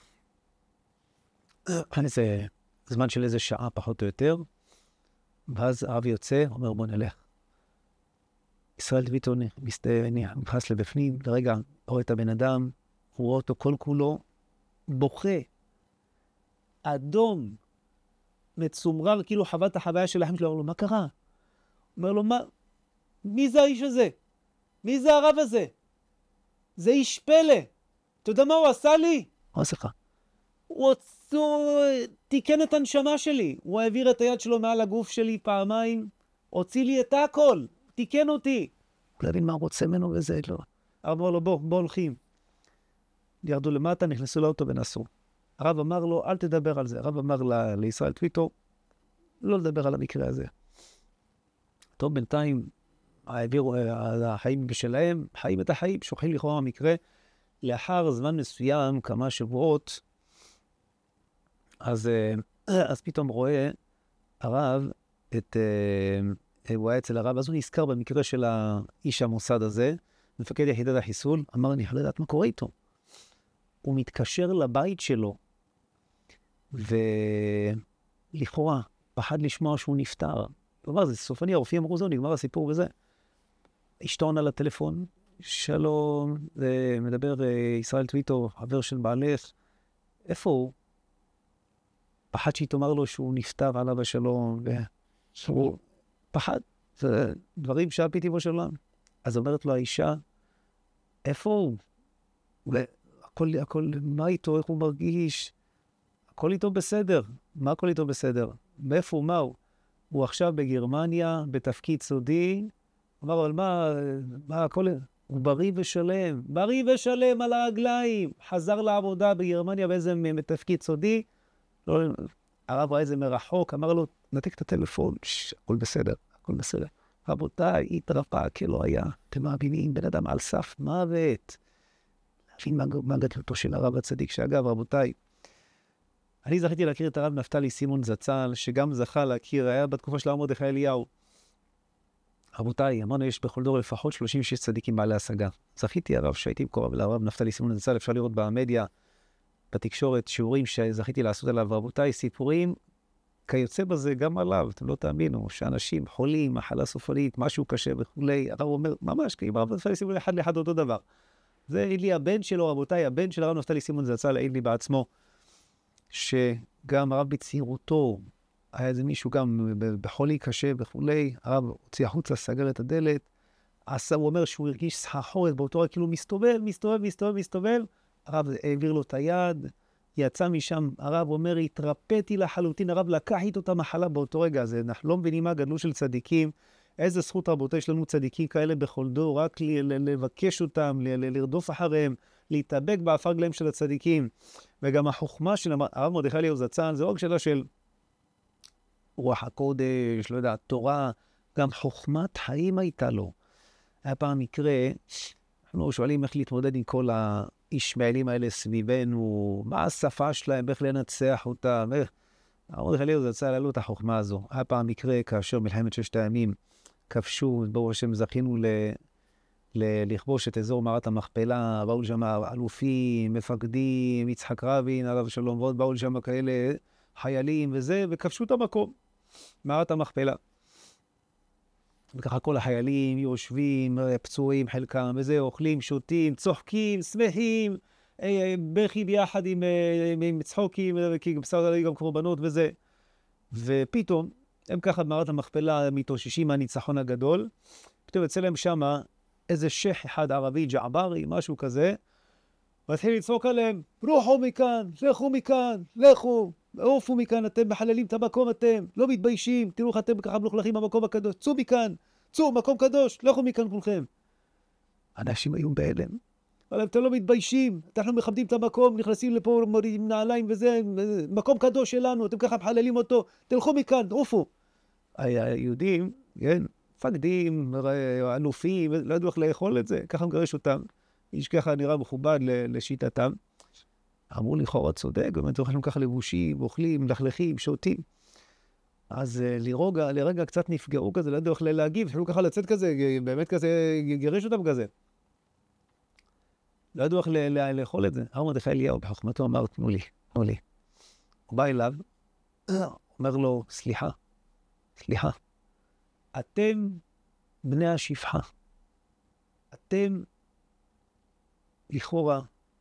איזה זמן של איזה שעה פחות או יותר. ואז הרב יוצא, אומר בוא נלך. ישראל טוויטו נכנס לבפנים, לרגע רואה את הבן אדם, הוא רואה אותו כל כולו, בוכה, אדום, מצומרר, כאילו חווה את החוויה של החיים שלו, אומר לו, מה קרה? אומר לו, מה? מי זה האיש הזה? מי זה הרב הזה? זה איש פלא. אתה יודע מה הוא עשה לי? מה עושה לך? הוא תיקן את הנשמה שלי. הוא העביר את היד שלו מעל הגוף שלי פעמיים, הוציא לי את הכל, תיקן אותי. הוא להבין מה הוא רוצה ממנו וזה לא. הרב אמר לו, בוא, בוא הולכים. ירדו למטה, נכנסו לאוטו ונסעו. הרב אמר לו, אל תדבר על זה. הרב אמר ל- לישראל טוויטו, לא לדבר על המקרה הזה. טוב, בינתיים, העבירו, החיים בשלהם, חיים את החיים, שוכחים לכאורה המקרה. לאחר זמן מסוים, כמה שבועות, אז, אז פתאום רואה הרב, את, הוא היה אצל הרב, אז הוא נזכר במקרה של האיש המוסד הזה, מפקד יחידת החיסול, אמר, אני יכול לדעת מה קורה איתו. הוא מתקשר לבית שלו, ולכאורה, פחד לשמוע שהוא נפטר. הוא אמר, זה סופני, הרופאים אמרו, זהו, נגמר הסיפור וזה. אשתו עונה לטלפון, שלום, זה מדבר ישראל טוויטו, חבר של בעלך, איפה הוא? פחד שהיא תאמר לו שהוא נפטר עליו השלום, והוא פחד, זה דברים שעל פי טבעו של עולם. אז אומרת לו האישה, איפה הוא? הכל, הכל, מה איתו, איך הוא מרגיש? הכל איתו בסדר. מה הכל איתו בסדר? מאיפה הוא, מה הוא? הוא עכשיו בגרמניה, בתפקיד סודי. אמר, אבל מה, מה הכל? הוא בריא ושלם, בריא ושלם על הרגליים. חזר לעבודה בגרמניה באיזה תפקיד סודי. לא, הרב ראה איזה מרחוק, אמר לו, נתק את הטלפון, ש, הכל בסדר, הכל בסדר. רבותיי, התרפא כלא היה. אתם מאמינים, בן אדם על סף מוות. להבין מה, מה גדלותו של הרב הצדיק, שאגב, רבותיי, אני זכיתי להכיר את הרב נפתלי סימון זצ"ל, שגם זכה להכיר, היה בתקופה של הרב מרדכי אליהו. רבותיי, אמרנו, יש בכל דור לפחות שלושים ושש צדיקים בעלי השגה. זכיתי הרב שהייתי מקורב לרב נפתלי סימון זצ"ל, אפשר לראות במדיה, בתקשורת, שיעורים שזכיתי לעשות עליו. רבותיי, סיפורים כיוצא בזה גם עליו, אתם לא תאמינו, שאנשים חולים, מחלה סופנית, משהו קשה וכולי, הרב אומר, ממש, כי הרב נפתלי סימון אחד לאחד אותו דבר. זה העיד לי הבן שלו, רבותיי, הבן של הרב נפתלי סימון זצ"ל, העיד לי בעצמו, שגם הרב בצעירותו, היה איזה מישהו גם בחולי קשה וכולי, הרב הוציא החוצה, סגר את הדלת, עשה, הוא אומר שהוא הרגיש סחרחורת באותו רגע, כאילו מסתובב, מסתובב, מסתובב, מסתובב, הרב העביר לו את היד, יצא משם, הרב אומר, התרפאתי לחלוטין, הרב לקח איתו את המחלה באותו רגע הזה, אנחנו לא מבינים מה גדלו של צדיקים, איזה זכות רבותיי, יש לנו צדיקים כאלה בכל דור, רק לבקש אותם, לרדוף אחריהם, להתאבק באפר גלם של הצדיקים, וגם החוכמה של הרב מרדכי אליהו זצ"ל, זה רק שאלה של רוח הקודש, לא יודע, תורה, גם חוכמת חיים הייתה לו. היה פעם מקרה, אנחנו שואלים איך להתמודד עם כל הישמעאלים האלה סביבנו, מה השפה שלהם, איך לנצח אותם, איך... מרדכי אליהו זה יצא לעלות החוכמה הזו. היה פעם מקרה כאשר מלחמת ששת הימים כבשו, ברוך השם זכינו ל... ל... לכבוש את אזור מערת המכפלה, באו לשם אלופים, מפקדים, יצחק רבין, עליו שלום, ועוד באו לשם כאלה חיילים וזה, וכבשו את המקום, מערת המכפלה. וככה כל החיילים יושבים, פצועים חלקם, וזה, אוכלים, שותים, צוחקים, שמחים, בכי ביחד עם, עם צחוקים, כי בסדר עלי גם קורבנות וזה. ופתאום, הם ככה במערת המכפלה מתאוששים מהניצחון הגדול, פתאום יוצא להם שמה איזה שייח אחד ערבי, ג'עברי, משהו כזה, והתחיל לצעוק עליהם, רוחו מכאן, לכו מכאן, לכו, עופו מכאן, אתם מחללים את המקום, אתם לא מתביישים, תראו איך אתם ככה מלוכלכים במקום הקדוש, צאו מכאן, צאו, מקום קדוש, לכו מכאן כולכם. אנשים היו בהלם, אבל אתם לא מתביישים, אנחנו מכבדים את המקום, נכנסים לפה עם נעליים וזה, מקום קדוש שלנו, אתם ככה מחללים אותו, תלכו מכאן, עופו. היהודים, כן, מפקדים, אלופים, לא ידעו איך לאכול את זה, ככה מגרש אותם. איש ככה נראה מכובד לשיטתם. אמרו לי, חורה צודק, באמת אנחנו ככה לבושים, אוכלים, מלכלכים, שותים. אז לרגע, לרגע קצת נפגעו כזה, לא ידעו איך להגיב, התחילו ככה לצאת כזה, באמת כזה, גירש אותם כזה. לא ידעו איך לאכול את זה. אמר מרדכי אליהו, בחוכמתו אמר, תנו לי, תנו לי. הוא בא אליו, אומר לו, סליחה, סליחה. אתם בני השפחה. אתם לכאורה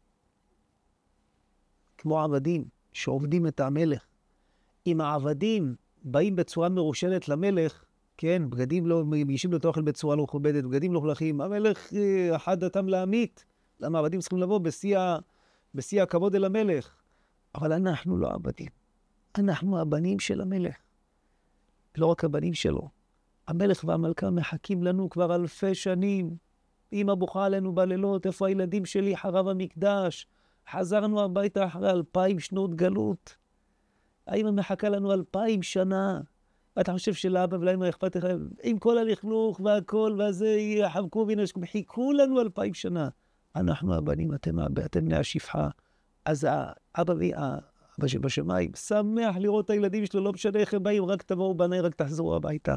כמו עבדים שעובדים את המלך. אם העבדים באים בצורה מרושלת למלך, כן, בגדים לא, מגישים לו תאכל בצורה לא מכובדת, בגדים לא מלכים, המלך אחד דתם להמית. למה העבדים צריכים לבוא בשיא, בשיא הכבוד אל המלך? אבל אנחנו לא עבדים. אנחנו הבנים של המלך. לא רק הבנים שלו. המלך והמלכה מחכים לנו כבר אלפי שנים. אמא בוכה עלינו בלילות, איפה הילדים שלי? חרב המקדש. חזרנו הביתה אחרי אלפיים שנות גלות. האמא מחכה לנו אלפיים שנה. אתה חושב שלאבא ולאמא אכפת לך? עם כל הלכלוך והכל והזה יחבקו וינשקו, חיכו לנו אלפיים שנה. אנחנו הבנים, אתם, אתם בני השפחה. אז האבא והאבא שבשמיים שמח לראות את הילדים שלו, לא משנה איך הם באים, רק תבואו בני, רק תחזרו הביתה.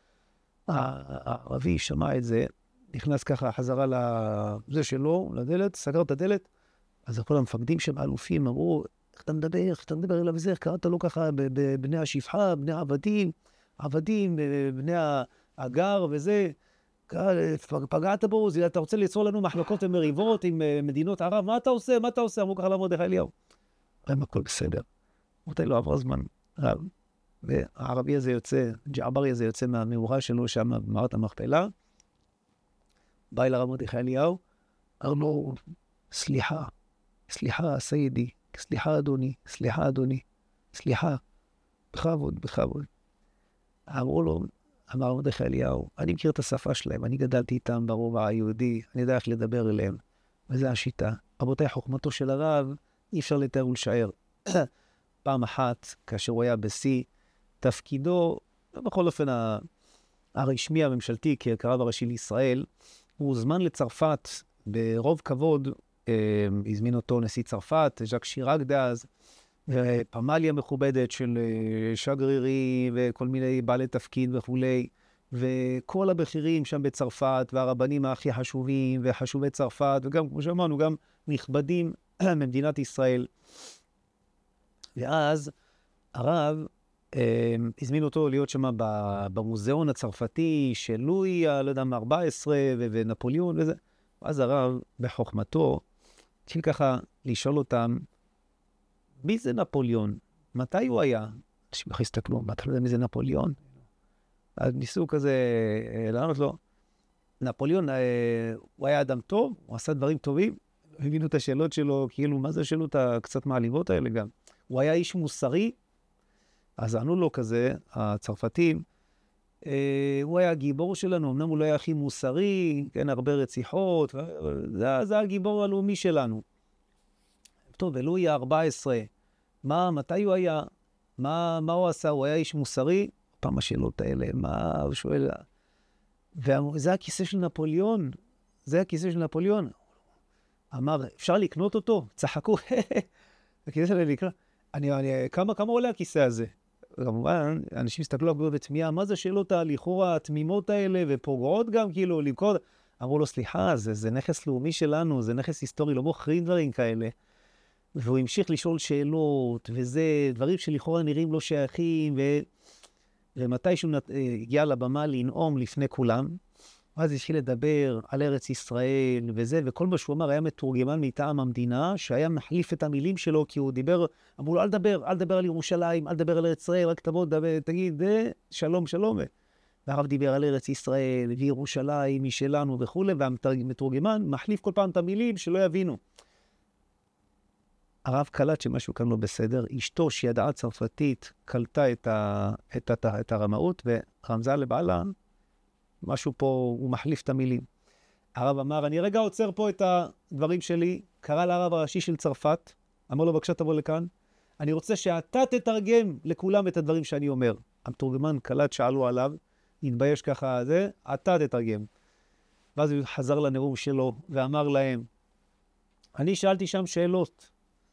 הערבי שמע את זה, נכנס ככה חזרה לזה שלו, לדלת, סגר את הדלת, אז כל המפקדים שם, האלופים, אמרו, איך אתה מדבר, איך אתה מדבר אליו וזה, איך קראת לו ככה בבני השפחה, בני העבדים, עבדים, בני הגר וזה, פגעת בו, אתה רוצה ליצור לנו מחלוקות ומריבות עם מדינות ערב, מה אתה עושה, מה אתה עושה, אמרו ככה למרדכי אליהו. הם הכל בסדר. אמרתי לו, עבר זמן רב. והערבי הזה יוצא, ג'עברי הזה יוצא מהמאורה שלו שם במערת המכפלה, בא אל הרב מרדכי אליהו, אמר לו, סליחה, סליחה, סיידי, סליחה אדוני, סליחה אדוני, סליחה, בכבוד, בכבוד. אמרו לו, אמר מרדכי אליהו, אני מכיר את השפה שלהם, אני גדלתי איתם ברובע היהודי, אני יודע איך לדבר אליהם, וזו השיטה. רבותיי, חוכמתו של הרב, אי אפשר לתאר ולשער. פעם אחת, כאשר הוא היה בשיא, תפקידו, בכל אופן הרשמי הממשלתי, כרב הראשי לישראל, הוא הוזמן לצרפת ברוב כבוד, אה, הזמין אותו נשיא צרפת, ז'אק שיראק דאז, פמליה מכובדת של שגרירים וכל מיני בעלי תפקיד וכולי, וכל הבכירים שם בצרפת, והרבנים הכי חשובים וחשובי צרפת, וגם, כמו שאמרנו, גם נכבדים ממדינת ישראל. ואז הרב אה, הזמין אותו להיות שם במוזיאון הצרפתי של לואי, לא יודע מה, ארבע עשרה ו- ונפוליאון וזה. ואז הרב בחוכמתו התחיל ככה לשאול אותם, מי זה נפוליאון? מתי הוא היה? אנשים בכלל הסתכלו, מה אתה לא יודע מי זה נפוליאון? אז ניסו כזה לענות לו, נפוליאון, הוא היה אדם טוב, הוא עשה דברים טובים, הבינו את השאלות שלו, כאילו, מה זה השאלות הקצת מעליבות האלה גם? הוא היה איש מוסרי, אז ענו לו כזה, הצרפתים, הוא היה הגיבור שלנו, אמנם הוא לא היה הכי מוסרי, כן, הרבה רציחות, זה, זה הגיבור הלאומי שלנו. טוב, ולואי ה-ארבע עשרה, מה, מתי הוא היה? מה, מה הוא עשה? הוא היה איש מוסרי? פעם השאלות האלה, מה הוא שואל? וזה הכיסא של נפוליאון, זה הכיסא של נפוליאון. אמר, אפשר לקנות אותו? צחקו, הכיסא שלי לקנות. אני, אני, כמה, כמה עולה הכיסא הזה? כמובן, אנשים הסתכלו עליו בתמיהה, מה זה שאלות הלכאורה התמימות האלה, ופוגעות גם, כאילו, למכור... אמרו לו, סליחה, זה, זה נכס לאומי שלנו, זה נכס היסטורי, לא מוכרים דברים כאלה. והוא המשיך לשאול שאלות, וזה דברים שלכאורה נראים לא שייכים, ו... ומתישהו נת... הגיע לבמה לנאום לפני כולם, אז התחיל לדבר על ארץ ישראל וזה, וכל מה שהוא אמר היה מתורגמן מטעם המדינה, שהיה מחליף את המילים שלו, כי הוא דיבר, אמרו לו, אל דבר, אל דבר על ירושלים, אל דבר על ארץ ישראל, רק תבוא, דבר, תגיד, שלום, שלום. והרב דיבר על ארץ ישראל, וירושלים, משלנו וכו', והמתורגמן מחליף כל פעם את המילים שלא יבינו. הרב קלט שמשהו כאן לא בסדר, אשתו שידעה צרפתית קלטה את, ה, את, את, את הרמאות, ורמזה לבעלה, משהו פה, הוא מחליף את המילים. הרב אמר, אני רגע עוצר פה את הדברים שלי, קרא לרב הראשי של צרפת, אמר לו, בבקשה תבוא לכאן, אני רוצה שאתה תתרגם לכולם את הדברים שאני אומר. המתורגמן קלט שאלו עליו, התבייש ככה, זה, אתה תתרגם. ואז הוא חזר לנאום שלו, ואמר להם, אני שאלתי שם שאלות,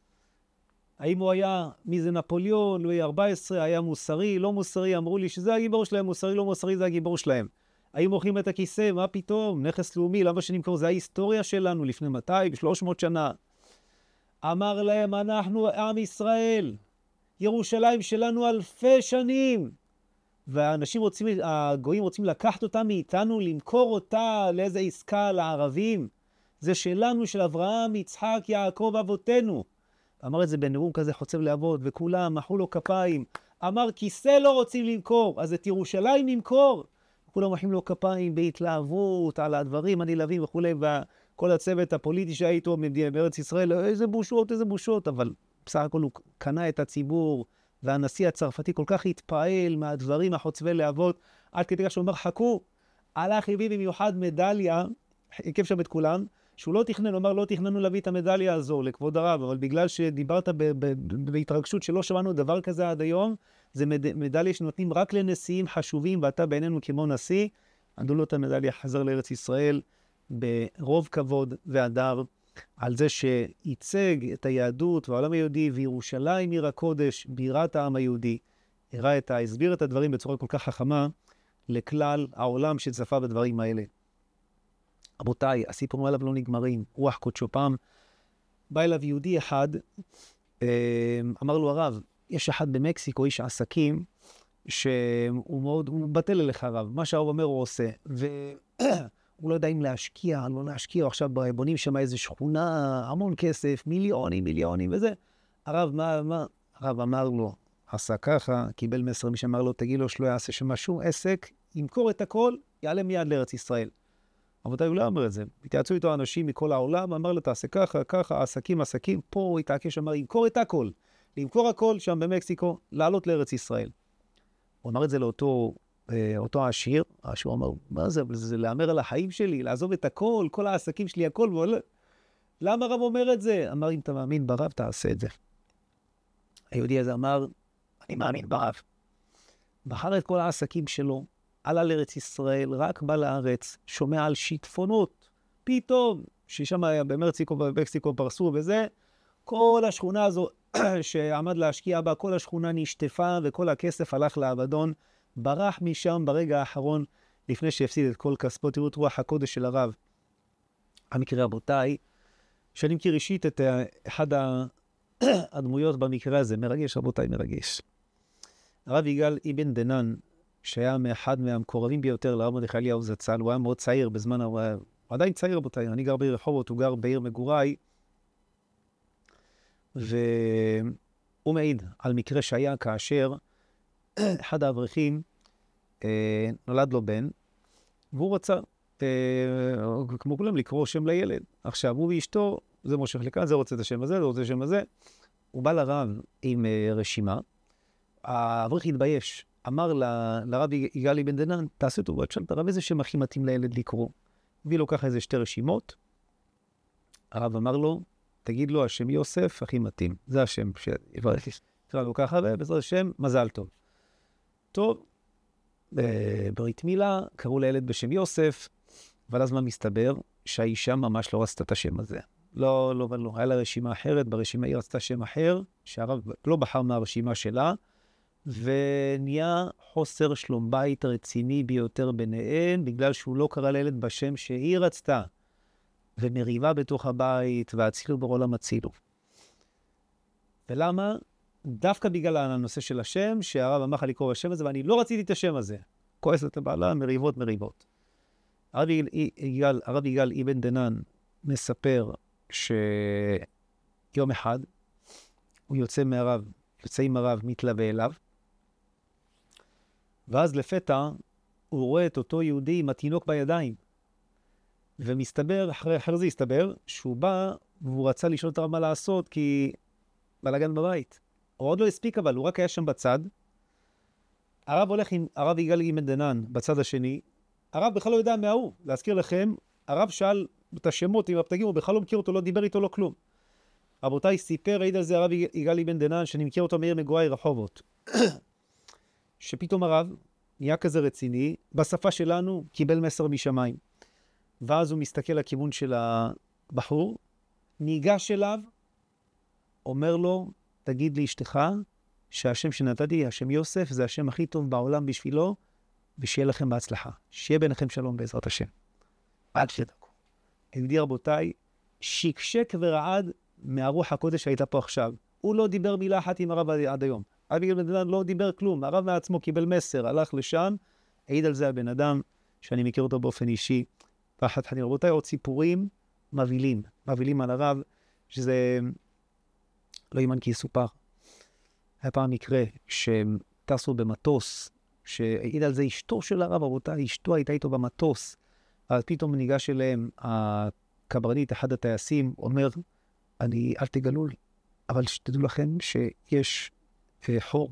האם הוא היה, מי זה נפוליאון, לואי ארבע עשרה, היה מוסרי, לא מוסרי, אמרו לי שזה הגיבור שלהם, מוסרי, לא מוסרי, זה הגיבור שלהם. האם מוכרים את הכיסא, מה פתאום, נכס לאומי, למה שנמכור, זה ההיסטוריה שלנו, לפני מאתיים, שלוש מאות שנה. אמר להם, אנחנו עם ישראל, ירושלים שלנו אלפי שנים, והאנשים רוצים, הגויים רוצים לקחת אותה מאיתנו, למכור אותה לאיזה עסקה לערבים, זה שלנו, של אברהם, יצחק, יעקב, אבותינו. אמר את זה בנאום כזה חוצב להבות, וכולם מחאו לו כפיים. אמר, כיסא לא רוצים למכור, אז את ירושלים נמכור. כולם מחאים לו כפיים בהתלהבות על הדברים הנלהבים וכו', וכל הצוות הפוליטי שהיה איתו בארץ ישראל, איזה בושות, איזה בושות, אבל בסך הכל הוא קנה את הציבור, והנשיא הצרפתי כל כך התפעל מהדברים החוצבי להבות, עד כדי כך שהוא אומר, חכו, הלך הביא במיוחד מדליה, עקב שם את כולם, שהוא לא תכנן, הוא אמר, לא תכננו להביא את המדליה הזו לכבוד הרב, אבל בגלל שדיברת בהתרגשות שלא שמענו דבר כזה עד היום, זה מדליה שנותנים רק לנשיאים חשובים, ואתה בעינינו כמו נשיא, ענדו לו את המדליה, חזר לארץ ישראל ברוב כבוד והדר, על זה שייצג את היהדות והעולם היהודי, וירושלים עיר הקודש, בירת העם היהודי, הראה את, הסביר את הדברים בצורה כל כך חכמה, לכלל העולם שצפה בדברים האלה. רבותיי, הסיפורים עליו לא נגמרים, רוח קודשו. פעם בא אליו יהודי אחד, אמר לו הרב, יש אחד במקסיקו, איש עסקים, שהוא מאוד, הוא בטל אליך הרב, מה שהרב אומר הוא עושה, והוא לא יודע אם להשקיע, לא להשקיע, עכשיו בונים שם איזו שכונה, המון כסף, מיליונים, מיליונים, וזה. הרב, מה, מה? הרב אמר לו, עשה ככה, קיבל מסר מי שאמר לו, תגיד לו שלא יעשה שמה שום עסק, ימכור את הכל, יעלה מיד לארץ ישראל. רבותיי, הוא לא אמר את זה. התייעצו איתו אנשים מכל העולם, אמר לו, תעשה ככה, ככה, עסקים, עסקים, פה הוא התעקש, אמר, ימכור את הכל. למכור הכל שם במקסיקו, לעלות לארץ ישראל. הוא אמר את זה לאותו אה, אותו העשיר, העשיר אמר, מה זה, זה לאמר על החיים שלי, לעזוב את הכל, כל העסקים שלי, הכל, ועולה. למה הרב אומר את זה? אמר, אם אתה מאמין ברב, תעשה את זה. היהודי הזה אמר, אני מאמין ברב. בחר את כל העסקים שלו, עלה לארץ ישראל, רק בא לארץ, שומע על שיטפונות, פתאום, ששם היה במקסיקו, במקסיקו פרסו וזה, כל השכונה הזו שעמד להשקיע בה, כל השכונה נשטפה וכל הכסף הלך לאבדון, ברח משם ברגע האחרון, לפני שהפסיד את כל כספו. תראו את רוח הקודש של הרב. המקרה, רבותיי, שאני מכיר אישית את אחד הדמויות במקרה הזה, מרגש רבותיי, מרגש. הרב יגאל אבן דנן, שהיה מאחד מהמקורבים ביותר לרב מרדכי אליהו זצ"ל, הוא היה מאוד צעיר בזמן, הוא עדיין צעיר רבותיי, אני גר בעיר רחובות, הוא גר בעיר מגוריי, והוא מעיד על מקרה שהיה כאשר אחד האברכים אה, נולד לו בן, והוא רצה, אה, כמו כולם, לקרוא שם לילד. עכשיו, הוא ואשתו, זה מושך לכאן, זה רוצה את השם הזה, זה רוצה את השם הזה. הוא בא לרב עם אה, רשימה, האברך התבייש, אמר ל, לרב יגאל אבן דנן, תעשה טובה, תשאל את הרב איזה שם הכי מתאים לילד לקרוא. הביא לו ככה איזה שתי רשימות, הרב אמר לו, תגיד לו, השם יוסף הכי מתאים. זה השם שיברך. תראה לו ככה, ובעזרת השם, מזל טוב. טוב, ברית מילה, קראו לילד בשם יוסף, אבל אז מה מסתבר? שהאישה ממש לא רצתה את השם הזה. לא, לא, לא. היה לה רשימה אחרת, ברשימה היא רצתה שם אחר, שהרב לא בחר מהרשימה שלה, ונהיה חוסר שלום בית רציני ביותר ביניהם, בגלל שהוא לא קרא לילד בשם שהיא רצתה, ומריבה בתוך הבית, והצילו בעולם הצילו. ולמה? דווקא בגלל הנושא של השם, שהרב אמר לך לקרוא בשם הזה, ואני לא רציתי את השם הזה. כועס את הבעלה, מריבות, מריבות. הרב יגאל, הרב יגאל אבן דנן מספר שיום אחד הוא יוצא מהרב, יוצא עם הרב, מתלווה אליו, ואז לפתע הוא רואה את אותו יהודי עם התינוק בידיים, ומסתבר, אחרי, אחרי זה הסתבר, שהוא בא והוא רצה לשאול את הרב מה לעשות, כי בלגן בבית. הוא עוד לא הספיק, אבל הוא רק היה שם בצד. הרב הולך עם הרב יגאל אבן דנן בצד השני, הרב בכלל לא יודע מה הוא. להזכיר לכם, הרב שאל את השמות עם הפתגים, הוא בכלל לא מכיר אותו, לא דיבר איתו, לא כלום. רבותיי, סיפר, העיד על זה הרב יגאל אבן דנן, שאני מכיר אותו מעיר מגורי רחובות. שפתאום הרב נהיה כזה רציני, בשפה שלנו קיבל מסר משמיים. ואז הוא מסתכל לכיוון של הבחור, ניגש אליו, אומר לו, תגיד לאשתך, שהשם שנתתי, השם יוסף, זה השם הכי טוב בעולם בשבילו, ושיהיה לכם בהצלחה. שיהיה ביניכם שלום בעזרת השם. עד שתדעו. ידידי רבותיי, שקשק ורעד מהרוח הקודש שהייתה פה עכשיו. הוא לא דיבר מילה אחת עם הרב עד היום. הרב יגאל בן דנן לא דיבר כלום. הרב מעצמו קיבל מסר, הלך לשם, העיד על זה הבן אדם, שאני מכיר אותו באופן אישי. ואחת חני רבותיי, עוד סיפורים מבהילים. מבהילים על הרב, שזה לא יאמן כי יסופר. היה פעם מקרה שטסו במטוס, שהעיד על זה אשתו של הרב, רבותיי, אשתו הייתה איתו במטוס, אז פתאום ניגש אליהם הקברניט, אחד הטייסים, אומר, אני, אל תגלו לי, אבל שתדעו לכם שיש חור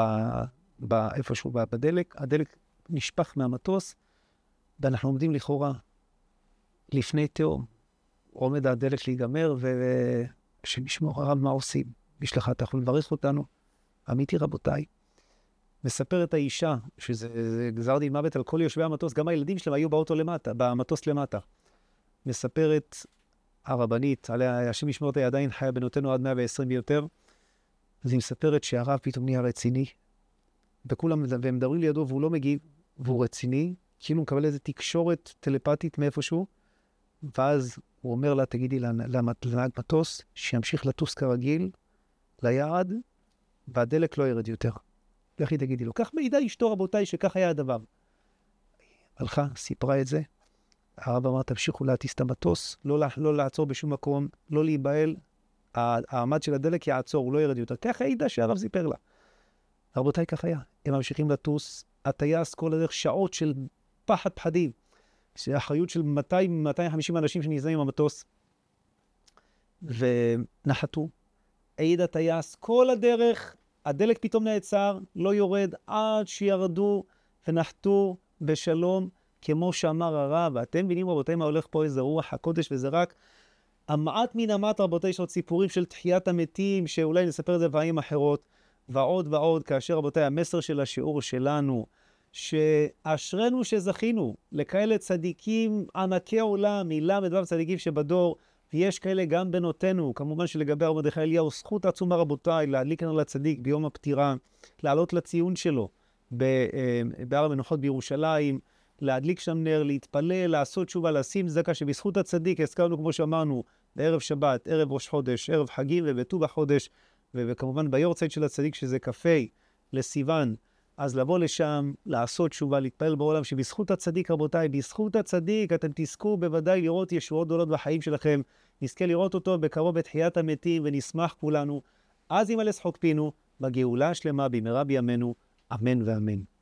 באיפשהו בדלק, הדלק נשפך מהמטוס, ואנחנו עומדים לכאורה לפני תהום, עומד הדלק להיגמר, ושנשמור הרב מה עושים, בשלך אתה יכול לברך אותנו, אמיתי רבותיי, מספרת האישה, שזה גזר דין מוות על כל יושבי המטוס, גם הילדים שלהם היו באוטו למטה, במטוס למטה. מספרת הרבנית, עליה השם ישמור אותה, עדיין חיה בנותינו עד מאה ועשרים ויותר, אז היא מספרת שהרב פתאום נהיה רציני, וכולם, והם מדברים לידו והוא לא מגיב, והוא רציני, כאילו הוא מקבל איזו תקשורת טלפתית מאיפשהו, ואז הוא אומר לה, תגידי לנהג מטוס, שימשיך לטוס כרגיל, ליעד, והדלק לא ירד יותר. לכי תגידי לו, כך מעידה אשתו רבותיי שכך היה הדבר. הלכה, סיפרה את זה, הרב אמר, תמשיכו להטיס את המטוס, לא, לא לעצור בשום מקום, לא להיבהל, העמד של הדלק יעצור, הוא לא ירד יותר. כך העידה שהרב סיפר לה. רבותיי, כך היה. הם ממשיכים לטוס, הטייס כל הדרך שעות של פחד פחדים, שאחריות של מאתיים מאתיים וחמישים אנשים שנזמים במטוס, ונחתו. העיד הטייס כל הדרך, הדלק פתאום נעצר, לא יורד, עד שירדו ונחתו בשלום, כמו שאמר הרב. ואתם מבינים רבותיי מה הולך פה, איזה רוח הקודש, וזה רק המעט מן המעט רבותיי, יש עוד סיפורים של תחיית המתים, שאולי נספר את זה פעמים אחרות, ועוד ועוד, כאשר רבותיי, המסר של השיעור שלנו, שאשרנו שזכינו לכאלה צדיקים ענקי עולם, מילה ודבר צדיקים שבדור, ויש כאלה גם בנותינו, כמובן שלגבי הרב מרדכי אליהו, זכות עצומה רבותיי, להדליק נר לצדיק ביום הפטירה, לעלות לציון שלו בהר המנוחות בירושלים, להדליק שם נר, להתפלל, לעשות תשובה, לשים צדקה, שבזכות הצדיק, הזכרנו כמו שאמרנו, בערב שבת, ערב ראש חודש, ערב חגים ובט"ו בחודש, וכמובן ביורצייט של הצדיק, שזה כ"ה לסיוון, אז לבוא לשם, לעשות תשובה, להתפלל בעולם, שבזכות הצדיק רבותיי, בזכות הצדיק אתם תזכו בוודאי לראות ישועות גדולות בחיים שלכם, נזכה לראות אותו בקרוב בתחיית המתים, ונשמח כולנו, אז ימלא שחוק פינו, בגאולה השלמה במהרה בימינו, אמן ואמן.